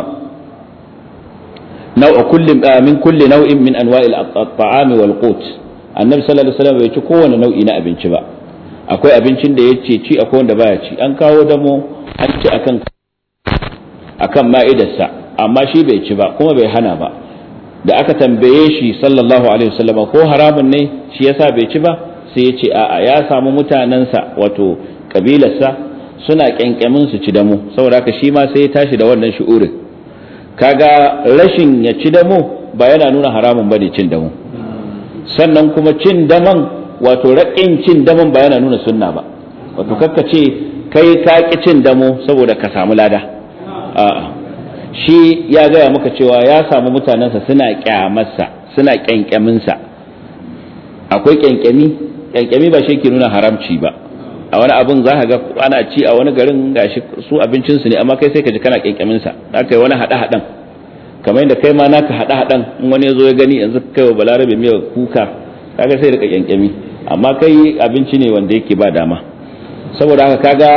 min kulli naw'in min anwa'il at-ta'ami wal qut. Annabi sallallahu alaihi wasallam bai ci kowane nau'i na abinci ba. Akwai abincin da yace ci, akwai wanda baya ci. An kawo damo an ci akan ma'idarsa, amma shi bai ci ba kuma bai hana ba. Da aka tambaye shi sallallahu alaihi wasallam ko haramun ne shi yasa bai ci ba, sai ya ce a'a, ya samu mutanensa wato kabilarsa suna kyankyamin su ci damo, saboda haka shi ma sai ya tashi da wannan shi'urin. Kaga rashin ya ci damo ba yana nuna haramun bane cin damo, sannan kuma cin daman wato raƙin cin daman ba yana nuna sunna ba. Wato kakka ce kai ka ki cin damo saboda ka samu lada, a'a, shi ya gaya maka cewa ya samu mutanensa suna kyamarsa, suna kyankyaminsa. Akwai kyankyami ba shi ke nuna haramci ba. A wani abin za ka ga ana ci a wani garin gashi su abincinsu ne, amma kai sai ka ji kana kyankyaminsa, za ka yi wani haɗe-haɗen kamar yadda kai ma naka haɗe-haɗen in wani ya zo ya gani yanzu kai wa balarabe mai kuka kaga sai rika kyankyami, amma kai abinci ne wanda yake ba dama. Saboda haka kaga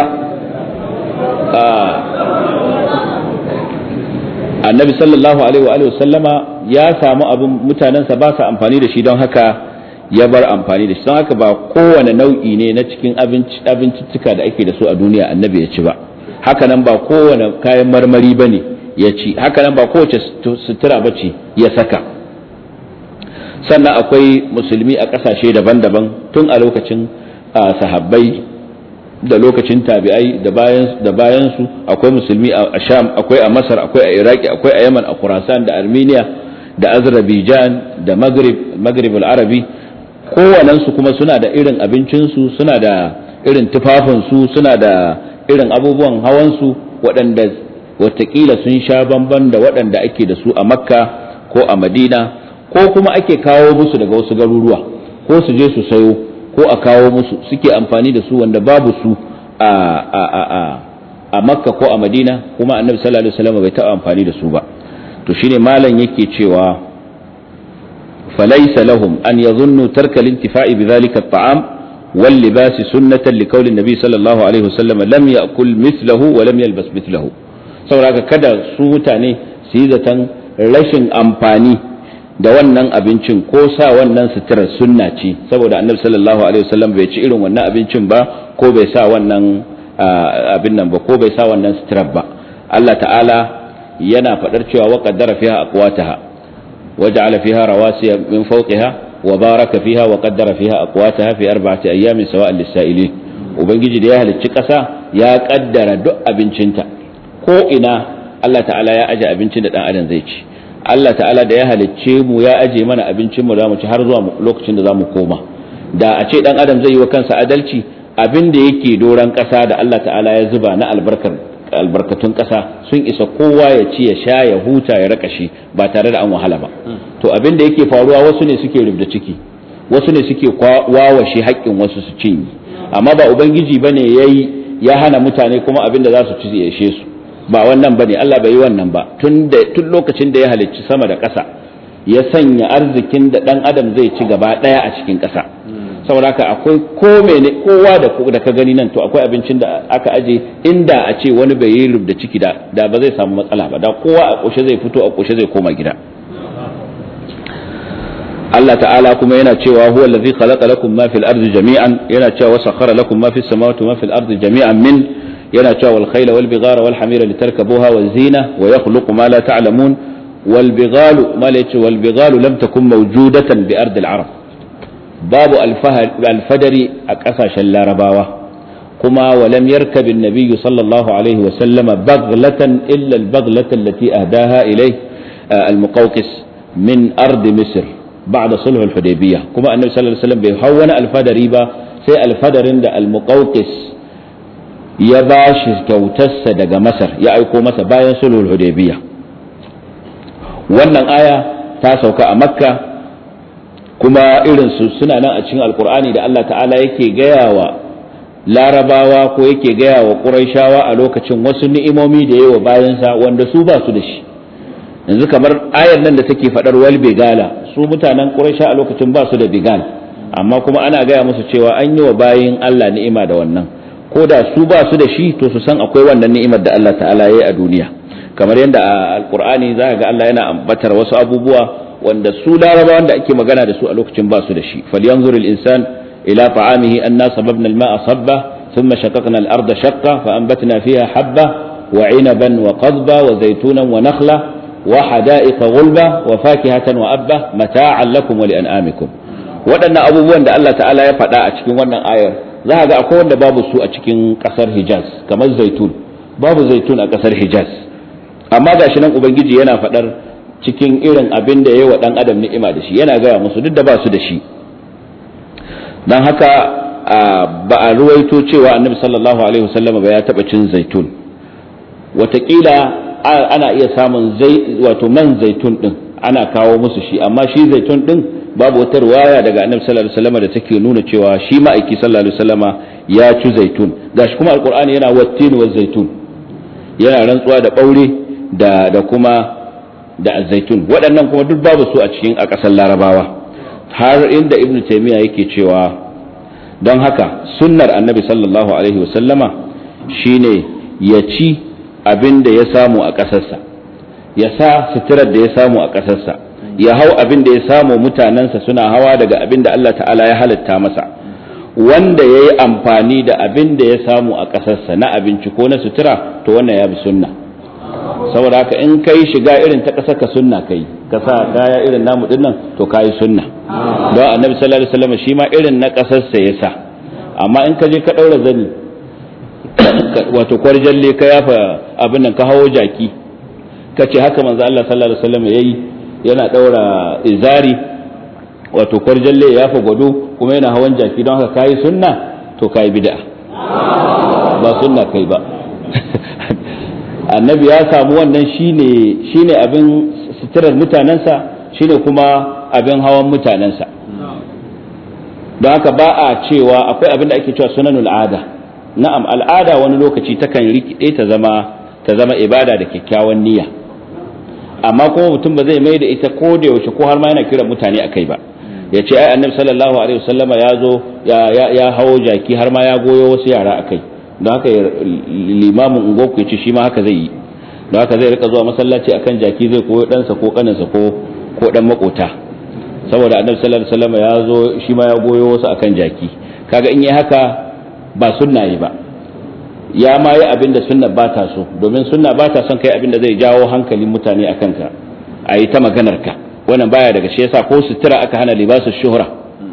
annabi sallallahu alaihi wa sallama ya samu abin mutanensa ba sa amfani da shi, don haka ya bar amfani da shi. Don haka ba kowane nau'i ne na cikin abinciccika da ake da su a duniya annabi ya ci ba. Haka nan ba kowane kayan marmari ba ne ya ci, haka nan ba kowace sutura ba ce ya saka. Sannan akwai musulmi a ƙasashe daban-daban tun a lokacin sahabbai da lokacin tabi'ai da bayan su. Akwai musulmi a Sham, akwai a Masar, akwai a Iraki, akwai a Yaman, a Khurasan da Armenia da Azerbaijan da Maghrib al-Arabi. Kowanensu kuma suna da irin abincinsu, suna da irin tufafinsu, suna da irin abubuwan hawansu waɗanda watakila sun sha bamban da waɗanda ake da su a Makka ko a Madina, ko kuma ake kawo musu daga wasu garuruwa, ko su je su sayo ko a kawo musu suke amfani da su wanda babu su a Makka ko a Madina, kuma Annabi sallallahu alaihi wasallam bai taɓa amfani da su ba. To shine malam yake cewa فليس لهم أن يظنوا ترك الانتفاع بذلك الطعام واللباس سنة لقول النبي صلى الله عليه وسلم لم يأكل مثله ولم يلبس مثله. saboda kada su mutane su yi zaton rashin amfani da wannan abincin ko sa wannan suturar sunna ce, saboda annabi sallallahu alaihi wasallam bai ci irin wannan abincin ba, ko bai sa wannan abin nan ba, ko bai sa wannan suturar ba. Allah ta'ala yana faɗar cewa wa qaddara fiha aqwataha وجعل فيها رواسي من فوقها وبارك فيها وقدر فيها أقواتها في 4 أيام سواء للسائلين. وبنجي da ya halicci ƙasa ya kaddara duk abincinta, ko ina Allah ta'ala ya aje abincin da dan adam zai ci. Allah ta'ala da ya halicce mu ya aje mana abincin mu zamu ci har zuwa lokacin da zamu koma. da a ce dan adam zai yi wa kansa adalci, abin da yake doran ƙasa da Allah ta'ala ya zuba na albarkatun ƙasa sun isa kowa ya ci ya sha ya huta ya raka shi ba tare da an wahala ba. To abin da yake faruwa wasu ne suke rubda ciki, wasu ne suke wawashe haƙƙin wasu su cinye, amma ba ubangiji bane ya hana mutane kuma abin da za su ci ya ishe su, ba wannan bane, Allah bai yi wannan ba. Tun lokacin da ya halicci sama da ƙasa ya sanya arzikin da dan adam zai ci gaba daya a cikin ƙasa. Saboda haka akwai kowa da ka gani nan to akwai abincin da aka aje, inda a ce wani bai yi rubda ciki da ba zai samu matsala ba, da kowa a ƙoshe zai fito, a ƙoshe zai koma gida. Allah ta'ala kuma yana cewa huwa allazi khalaqa lakum ma fil ardi jami'an, yana cewa sakhara lakum ma fis samawati wa ma fil ardi jami'an min, yana cewa wal khayla wal bighara wal hamira litarkabuha waz zina wa yakhluqu ma la ta'lamun wal bighalu ma la wal bighalu lam takun mawjudatan bi ardi al arab. babu alfadari a ƙasashen larabawa, kuma walam yarkab an-nabiy sallallahu alaihi wa sallama baghlatan illa al-baghlata allati ahdaha ilayhi al-muqawqis min ard misr ba'da sulh al-hudaybiyah. kuma annabi sallallahu alaihi wasallam bai hawana alfadari ba sai alfadarin da al-muqawqis ya bashi kyautarsa daga masar, ya aiko masa bayan sulh al-hudaybiyah. wannan aya ta sauka a makka, kuma irinsu suna nan a cikin alkur'ani da Allah ta'ala yake gaya wa larabawa ko yake gaya wa ƙuraishawa a lokacin wasu ni'imomi da yawa bayansa wanda su ba su da shi. yanzu kamar ayar nan da take faɗar wal bigala, su mutanen ƙuraisha a lokacin ba su da bigal, amma kuma ana gaya musu cewa an yi wa bayin Allah ni'ima da wannan, ko da su ba su da shi to su san akwai wannan ni'imar da Allah ta'ala ya yi a duniya. kamar yadda a alkur'ani za ga Allah yana ambatar wasu abubuwa wanda su larabawan da ake magana da su a lokacin ba su da shi. falyanzur al-insan ila ta'amihi anna sababna al-ma'a sabba thumma shaqaqna al-arda shaqqa fa anbatna fiha habba wa 'inaban wa qadba wa zaytunan wa nakhla wa hada'iqa ghulba wa fakihatan wa abba mata'an lakum wa li'an'amikum. waɗannan abubuwan da Allah ta'ala ya faɗa a cikin wannan ayar za ga akwai wanda babu su a cikin ƙasar Hijaz, kamar zaitun, babu zaitun a ƙasar Hijaz, amma gashi nan ubangiji yana faɗar cikin irin abin da ya yi wa ɗan adam ni'ima da shi, yana gaya musu duk da ba su da shi. don haka ba a ruwaito cewa annabi sallallahu alaihi wasallam ba ya taɓa cin zaitun. Wataƙila ana iya samun wato man zaitun ɗin ana kawo musu shi, amma shi zaitun ɗin babu wata riwaya daga annabi sallallahu alaihi wasallam da take nuna cewa shi ma'aiki sallallahu alaihi wasallam ya ci zaitun. gashi kuma alqur'ani yana wattin wa zaitun, yana rantsuwa da ɓaure da kuma da zaitun. waɗannan kuma duk babu su a cikin a ƙasar larabawa, har inda ibnu taymiya yake cewa don haka sunnar annabi sallallahu alaihi wasallama shine ya ci abin da ya samu a ƙasarsa, ya sa suturar da ya samu a ƙasarsa, ya hau abin da ya samu mutanensa suna hawa daga abin da Allah ta'ala ya halatta masa. wanda ya yi amfani da abin da ya samu a ƙasarsa na abinci ko na sutura, to wannan ya bi sunna. saboda haka in kai shiga irin ta ƙasar ka sunna kai, ka sa kaya irin namu dinnan to kai sunna. don annabi sallallahu alaihi wasallam shi ma irin na ƙasar sa yasa. amma in ka je ka daura zani wato kwarjalle ka yafa abin nan ka hawo jaki ka ce haka manzo Allah sallallahu alaihi wasallam yayi, yana daura izari wato kwarjalle ya yafa gwado kuma yana hawan jaki, don haka kai sunna to kai bid'a, ba sunna kai ba. annabi ya samu wannan shine abin suturar mutanensa, shine kuma abin hawan mutanensa. don haka ba a cewa akwai abin da ake cewa sunanul ada. na'am, al'ada wani lokaci takan rikide ta zama ibada da kyakkyawan niyya, amma kuma mutum ba zai mai da ita ko da yaushe ko har ma yana kiran mutane akai ba. ya ce ai annabi sallallahu alaihi wasallama ya zo ya hawo jaki har ma ya goyo wasu yara akai, don haka limamin ungoku ya ce shi ma haka zai yi. don haka zai rika zuwa masallaci akan jaki, zai koyo ɗansa ko ƙaninsa ko ɗan makota, saboda annabi sallallahu alaihi wasallam ya zo shi ma ya goyo wasu akan jaki. kaga in yi haka ba sunna yi ba, ya ma yi abin da sunna ba ta so, domin sunna ba ta son kai abin da zai jawo hankalin mutane akan ka, a yi ta maganar ka. wannan baya daga shi yasa ko sutura aka hana libasu shuhra.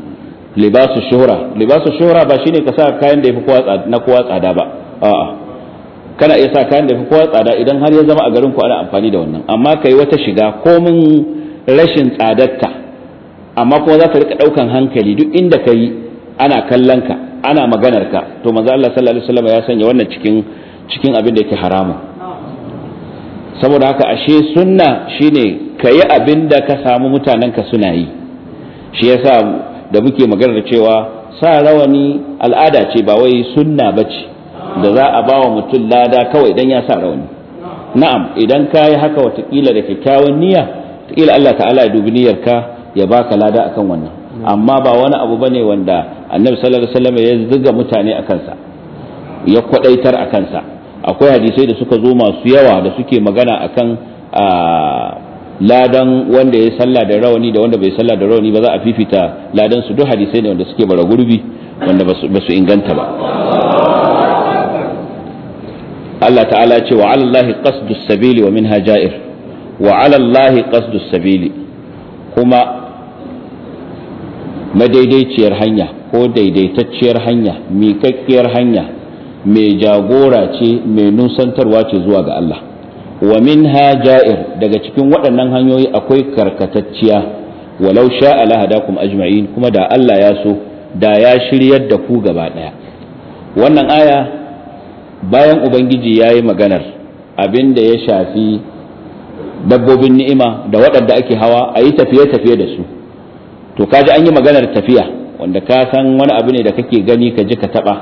libasu shuhra ba shine ka sa kayan da yafi kowa tsada ba, a'a, kana iya sa kayan da yafi kowa tsada idan har ya zama a garin ku ana amfani da wannan, amma kai wata shiga komin rashin tsadarta amma kuma za ta rika daukan hankali duk inda kai ana kallon ka ana maganar ka to manzo Allah sallallahu alaihi wasallam ya sanya wannan cikin abin da yake haramun. Saboda haka ashe sunna shine kayi abin da ka samu mutanen ka suna yi. Shi yasa da muke maganar cewa sa rawani al'ada ce ba wai sunna bace da za a bawa mutum lada kawai dan ya sa rawani. Na'am, idan kayi haka watakila da kyakkyawan niyya watakila Allah ta'ala ya dubi niyyarka ya baka lada akan wannan, amma ba wani abu bane wanda Annabi sallallahu alaihi wasallam ya zuga mutane akan sa, ya kwadaitar akan sa. Akwai hadisai da suka zo masu yawa da suke magana akan ladan wanda ya sallah da rawani da wanda bai sallah da rawani ba za a fifita ladan su. Duk hadisai ne wanda suke bara gurbi wanda ba su inganta ba. Allah ta'ala ce wa 'ala Allahi qasdus sabili wa minha ja'ir, wa 'ala Allahi qasdus sabili, kuma madaidaiciyar hanya ko daidaitacciyar hanya, miƙaƙƙiyar hanya, mai jagora ce, mai nusantarwa ce zuwa ga Allah. Wa minha ja'ir, daga cikin waɗannan hanyoyi akwai karkatacciya, walau sha'a lahadakum ajma'in, kuma da Allah ya so da ya shiryar da ku gaba ɗaya. Wannan aya bayan ubangiji ya yi maganar abin da ya shafi dabbobin ni'ima da waɗanda ake hawa a yi tafiye-tafiye da su, to kaji an yi maganar tafiya wanda ka san wani abu ne da kake gani ka ji ka taɓa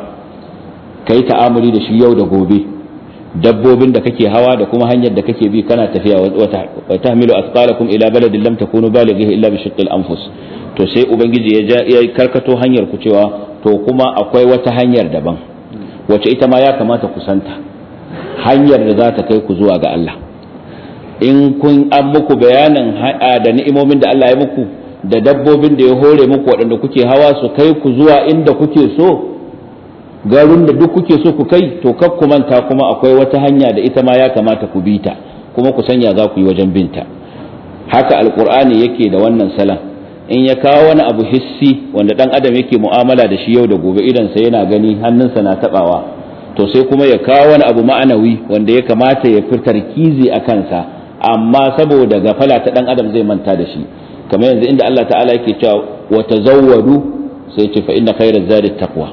ka yi ta'amuli da shi yau da gobe. Dabbobin da kake hawa da kuma hanyar da kake bi kana tafiya, wa tahmilu athqalakum ila baladin lam takunu balighihi illa bi shiqqil anfus. To sai ubangiji ya karkato hanyar ku cewa to kuma akwai wata hanyar daban wacce ita ma ya kamata ku santa, hanyar da za ta kai ku zuwa ga Allah. In kun an muku bayanin da ni'imomin da Allah ya muku da dabbobin da ya hore muku waɗanda kuke hawa su kai ku zuwa inda kuke so, garin da duk kuke so ku kai, to kar ku manta kuma akwai wata hanya da ita ma ya kamata ku bi ta, kuma ku sanya za ku yi wajen binta. Haka alkur'ani yake da wannan salan. In ya kawo wani abu hissi wanda dan adam yake mu'amala da shi yau da gobe, idan sa yana gani, hannunsa na tabawa, to sai kuma ya kawo wani abu ma'anawi wanda ya kamata ya fitar kizi a kansa, amma saboda gafala ta dan adam zai manta da shi. Kamar yanzu inda Allah ta'ala yake cewa wa tazawwadu, sai ce fa inna khayra zadi taqwa.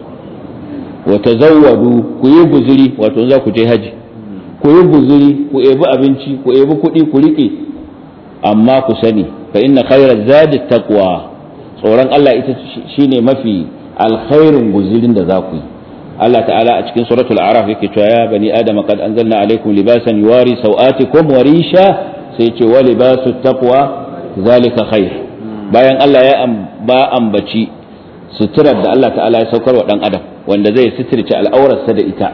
Wa tazawwadu, ku yi guzuri, wato za ku je haji, ku yi guzuri, ku ebi abinci, ku ebi kuɗi, ku rike, amma ku sani fa inna khayra zadi taqwa, tsoron Allah ita shine mafi alkhairin guzurin da za ku yi. Allah ta'ala a cikin suratul a'raf yake cewa ya bani adama qad anzalna alaykum libasan yuwari sawatikum wa risha, sai ce wa libasut taqwa zalika khair. Bayan Allah ya ambaci suturar da Allah ta'ala ya saukar wa dan adam wanda zai suturce al'aurarsa da ita,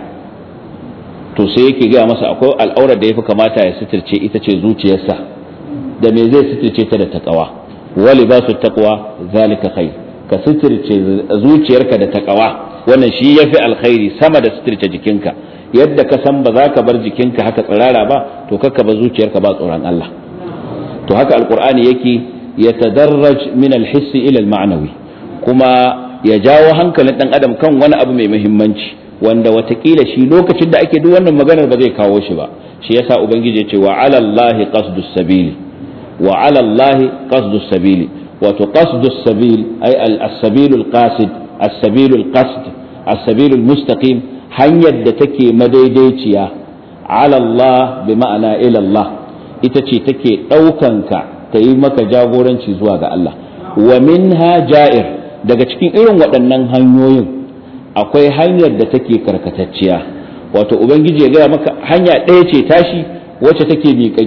to sai yake gaya masa akwai al'aurar da yafi kamata ya suturce, ita ce zuciyarsa. Da me zai suturce ta da taqwa? Wa libasut taqwa zalika khair, ka suturce zuciyarka da taqwa, wannan shi yafi alkhairi sama da suturce jikinka. Yadda ka san ba za ka bar jikinka haka tsirara ba, to kakka bar zuciyarka ba tsoron Allah. To haka alqur'ani yake yatadarraj min alhissi ila alma'nawi, kuma ya jawo hankalin dan adam kan wani abu mai muhimmanci wanda watakila shi lokacin da ake duk wannan maganar ba zai kawo shi ba. Shi yasa ubangiji ya ce wa 'ala Allahi qasdus sabili, wa 'ala Allahi qasdus sabili, wato qasdus sabil ay as-sabilul qasid, as-sabilul qasd, as-sabilul mustaqim, hanyar da take madaidaiciya. 'Ala Allah bi ma'ana ila Allah, ita ce take daukan ka ta yi maka jagoranci zuwa ga Allah. Wa minha ja'ir, daga cikin irin waɗannan hanyoyin akwai hanyar da take karkatacciya, wato ubangiji ya gaya maka hanya ɗaya ce tashi wacce take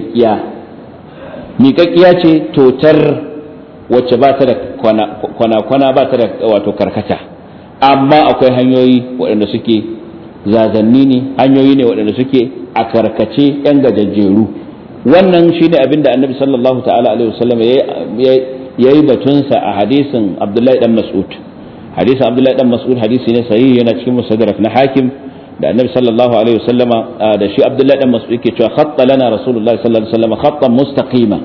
miƙaƙƙiya ce totar, wacce ba ta da kwana ba ta da wato karkata, amma akwai hanyoyi waɗanda suke zazanni ne, hanyoyi ne waɗanda suke a karkace yan gajajjeru. Wannan shine abin da annabi sallallahu ta'ala alaihi wasallam yayi batunsa a hadisin Abdullahi dan Mas'ud. Hadisin Abdullahi dan Mas'ud hadisi ne sahihi, yana cikin Mustadrak na Hakim, da annabi sallallahu alaihi wasallama da shi Abdullahi dan Mas'ud yake cewa khatta lana rasulullahi sallallahu alaihi wasallam khattan mustaqima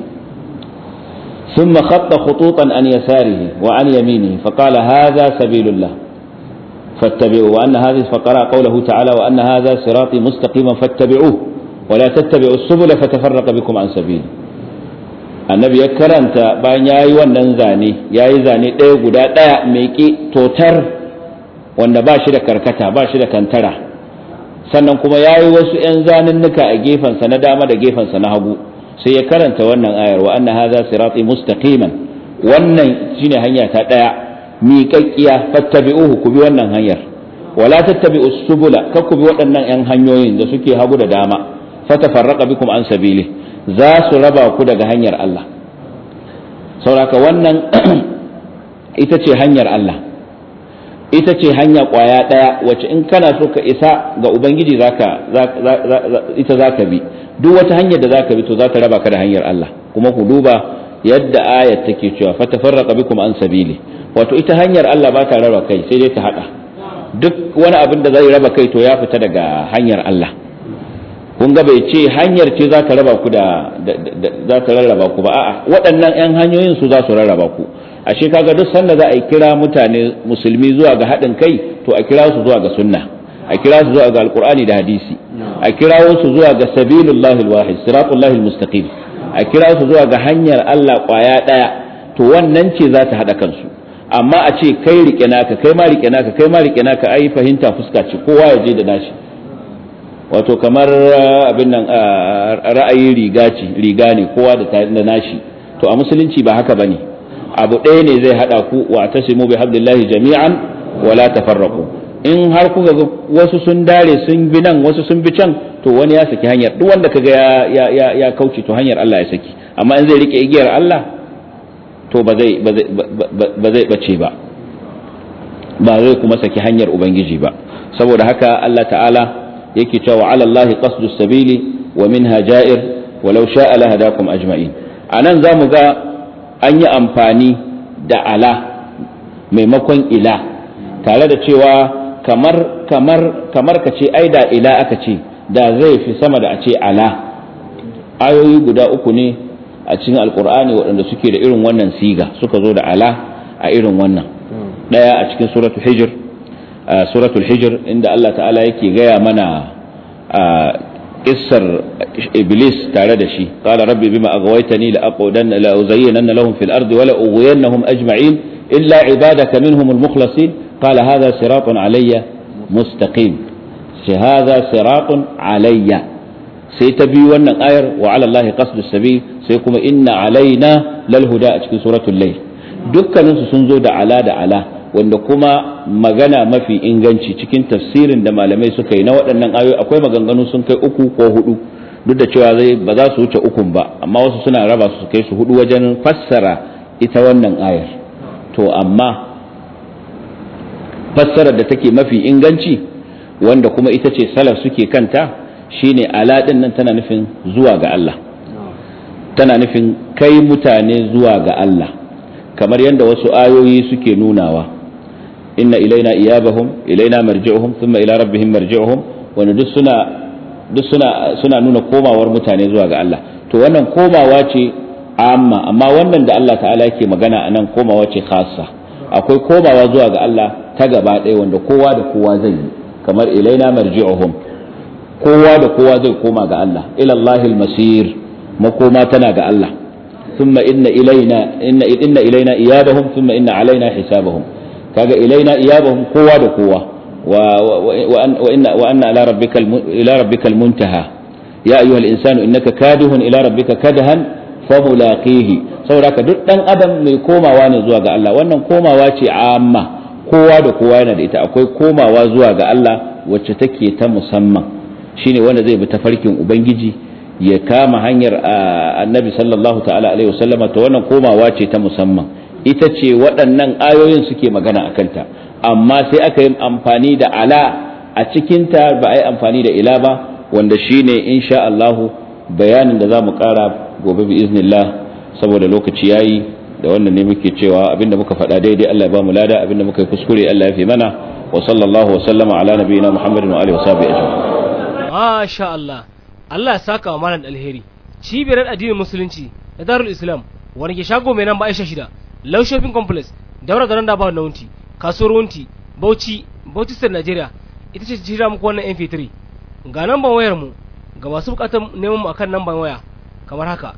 thumma khatta khututan an yasarihi wa an yaminihi faqala hadha sabilullah fattabi'u wa anna hadhihi faqara qawluhu ta'ala wa anna hadha sirati mustaqiman fattabi'uhu wa la tattabi'us subula fatafarraqa bikum an sabili. Annabi ya karanta bayan yayi wannan zane, yayi zane ɗaya guda ɗaya mai ki totar wanda ba shi da karkata ba shi da kantara, sannan kuma yayi wasu 'yan zanunnuka a gefensa na dama da gefensa na hagu, sai ya karanta wannan ayar wa anna hadha sirati mustaqiman, wannan shine hanya ta daya miƙaƙƙiya fattabi'uhu, ku bi wannan hanyar, wala tattabi'us subula, kar ku bi waɗannan 'yan hanyoyin da suke hagu da dama, fatafarraqa bikum an sabili, za su raba ku daga hanyar Allah. sauraka wannan ita ce hanyar Allah, ita ce hanya kwaya daya wacce in kana so ka isa ga ubangiji ita zaka bi. Duk wata hanyar da zaka bi to za ta raba ka da hanyar Allah. Kuma ku duba yadda ayat take cewa fatafarraqa bikum an sabili, wato ita hanyar Allah ba ta raba kai sai dai ta hada. Duk wani abin da zai raba kai to ya fita daga hanyar Allah. Kun ga bai ce hanyar ce za ta raba ku za ta rarraba ku ba, a'a waɗannan 'yan hanyoyin su za su rarraba ku. Ashe kaga duk sanda za a kira mutane musulmi zuwa ga haɗin kai, to a kira su zuwa ga sunna, a kira su zuwa ga alqur'ani da hadisi, a kira su zuwa ga sabilullahi alwahid siratullahi almustaqim, a kira su zuwa ga hanyar Allah kwaya daya, to wannan ce za ta hada kansu. Amma a ce kai rike naka, kai ma rike naka, kai ma rike naka, ai fahimta fuska ce, kowa ya je da nashi. Wato kamar abin nan ra'ayi riga ne, kowa da nashi. To a musulunci ba haka bane. Abu ɗaya ne zai hada ku, wa tasimu bi hablillahi jami'an wa la tafarraqu. In har kuka ga wasu sun dare sun bi nan, wasu sun bi can, to wani ya saki hanyar. Duk wanda kaga ya kauce to hanyar Allah ya saki. Amma in zai rike igiyar Allah, to ba zai bace ba, ba zai kuma saki hanyar ubangiji ba. Saboda haka Allah ta'ala yake cewa ala Allahi qasdus sabili wa minha ja'ir walau sha'a lahadakum ajma'in. Anan zamu ga an yi amfani da ala maimakon ila, tare da cewa kamar ka ce ai da ila aka ce da zai fi sama da a ce ala. Ayoyi guda uku ne a cikin alkur'ani waɗanda suke da irin wannan siga, suka zo da ala a irin wannan. Ɗaya a cikin suratul hijr inda Allah ta'ala yake gaya mana qissar iblis tare da shi, qala rabbi bima aghwaytani la uzayyinanna lahum fil ardi wa la ughwiyannahum ajma'in illa ibadaka minhum al-mukhlasin qala hadha siratun alayya mustaqim. hadha siratun alayya, sai ta biyu wannan ayar wa ala allahi qasdus sabil, sai kuma inna alaina lal huda a cikin suratul layl. Dukkanin su sun zo da ala, wanda kuma magana mafi inganci cikin tafsirin da malamai suka yi na waɗannan ayoyi, akwai maganganu sun kai 3 ko 4, duk da cewa ba za su wuce 3 ba, amma wasu suna raba su kai su 4 wajen fassara ita wannan ayar. To amma fassarar da take mafi inganci, wanda kuma ita ce salaf suke kanta, shine ala din nan tana nufin zuwa ga Allah, tana nufin kai mutane zuwa ga Allah, kamar yadda wasu ayoyi suke nunawa. inna ilaina iyabahum ilaina marji'uhum thumma ila rabbihim marji'uhum, wanda duk suna nuna komawar mutane zuwa ga Allah. To wannan komawa ce amma wannan da Allah ta'ala yake magana anan komawa ce khassa. Akwai komawa zuwa ga Allah ta gaba ɗaya wanda kowa da kowa zai yi, kamar ilaina marji'uhum, kowa da kowa zai koma ga Allah. ila Allahil masir, makoma tana ga Allah. thumma inna ilaina iyabahum thumma inna alaina hisabahum. kaga ilaina iyabahum kowa da kowa, wa anna ila rabbikal muntaha ya ayyuhal insanu innaka kadihun ila rabbika kadhan famulaqihi. saboda duk dan adam mai komawa ne zuwa ga Allah. Wannan komawa ce amma, kowa da kowa yana da ita. Akwai komawa zuwa ga Allah wacce take ta musamman, shine wanda zai bi tafarkin ubangiji ya kama hanyar annabi sallallahu ta'ala alaihi wasallama. to wannan komawa ce ta musamman, ita ce waɗannan ayoyin suke magana a kanta, amma sai aka yi amfani da ala a cikinta, ba a yi amfani da ila ba, wanda shi ne insha Allahu bayanin da za mu ƙara gobe bi iznillah, saboda lokaci ya yi. Da wannan ne muke cewa abinda muka faɗa daidai Allah ya ba mu lada, abinda muka yi kuskure Allah ya fi mana. Wa sallallahu wa sallama ala nabiyina Muhammadin wa alihi wa sahbihi ajma'in. Masha Allah, Allah ya saka wa malam alheri. Cibiyar addinin musulunci da Darul Islam, wani ke shago mai nan ba Aisha 6, Low Shopping Complex, daura da randa ba na wunti, kasuwar wunti, Bauchi State Nigeria. Ita ce jira muku wannan MP3. Ga namban wayar mu ga masu bukatar neman mu akan namban waya kamar haka: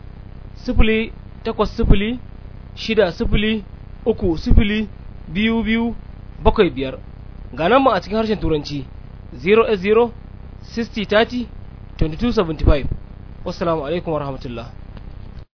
08060302275, ga nan a cikin harshen turanci 080 60 30 2275. Wassalamu alaikum warahmatullahi.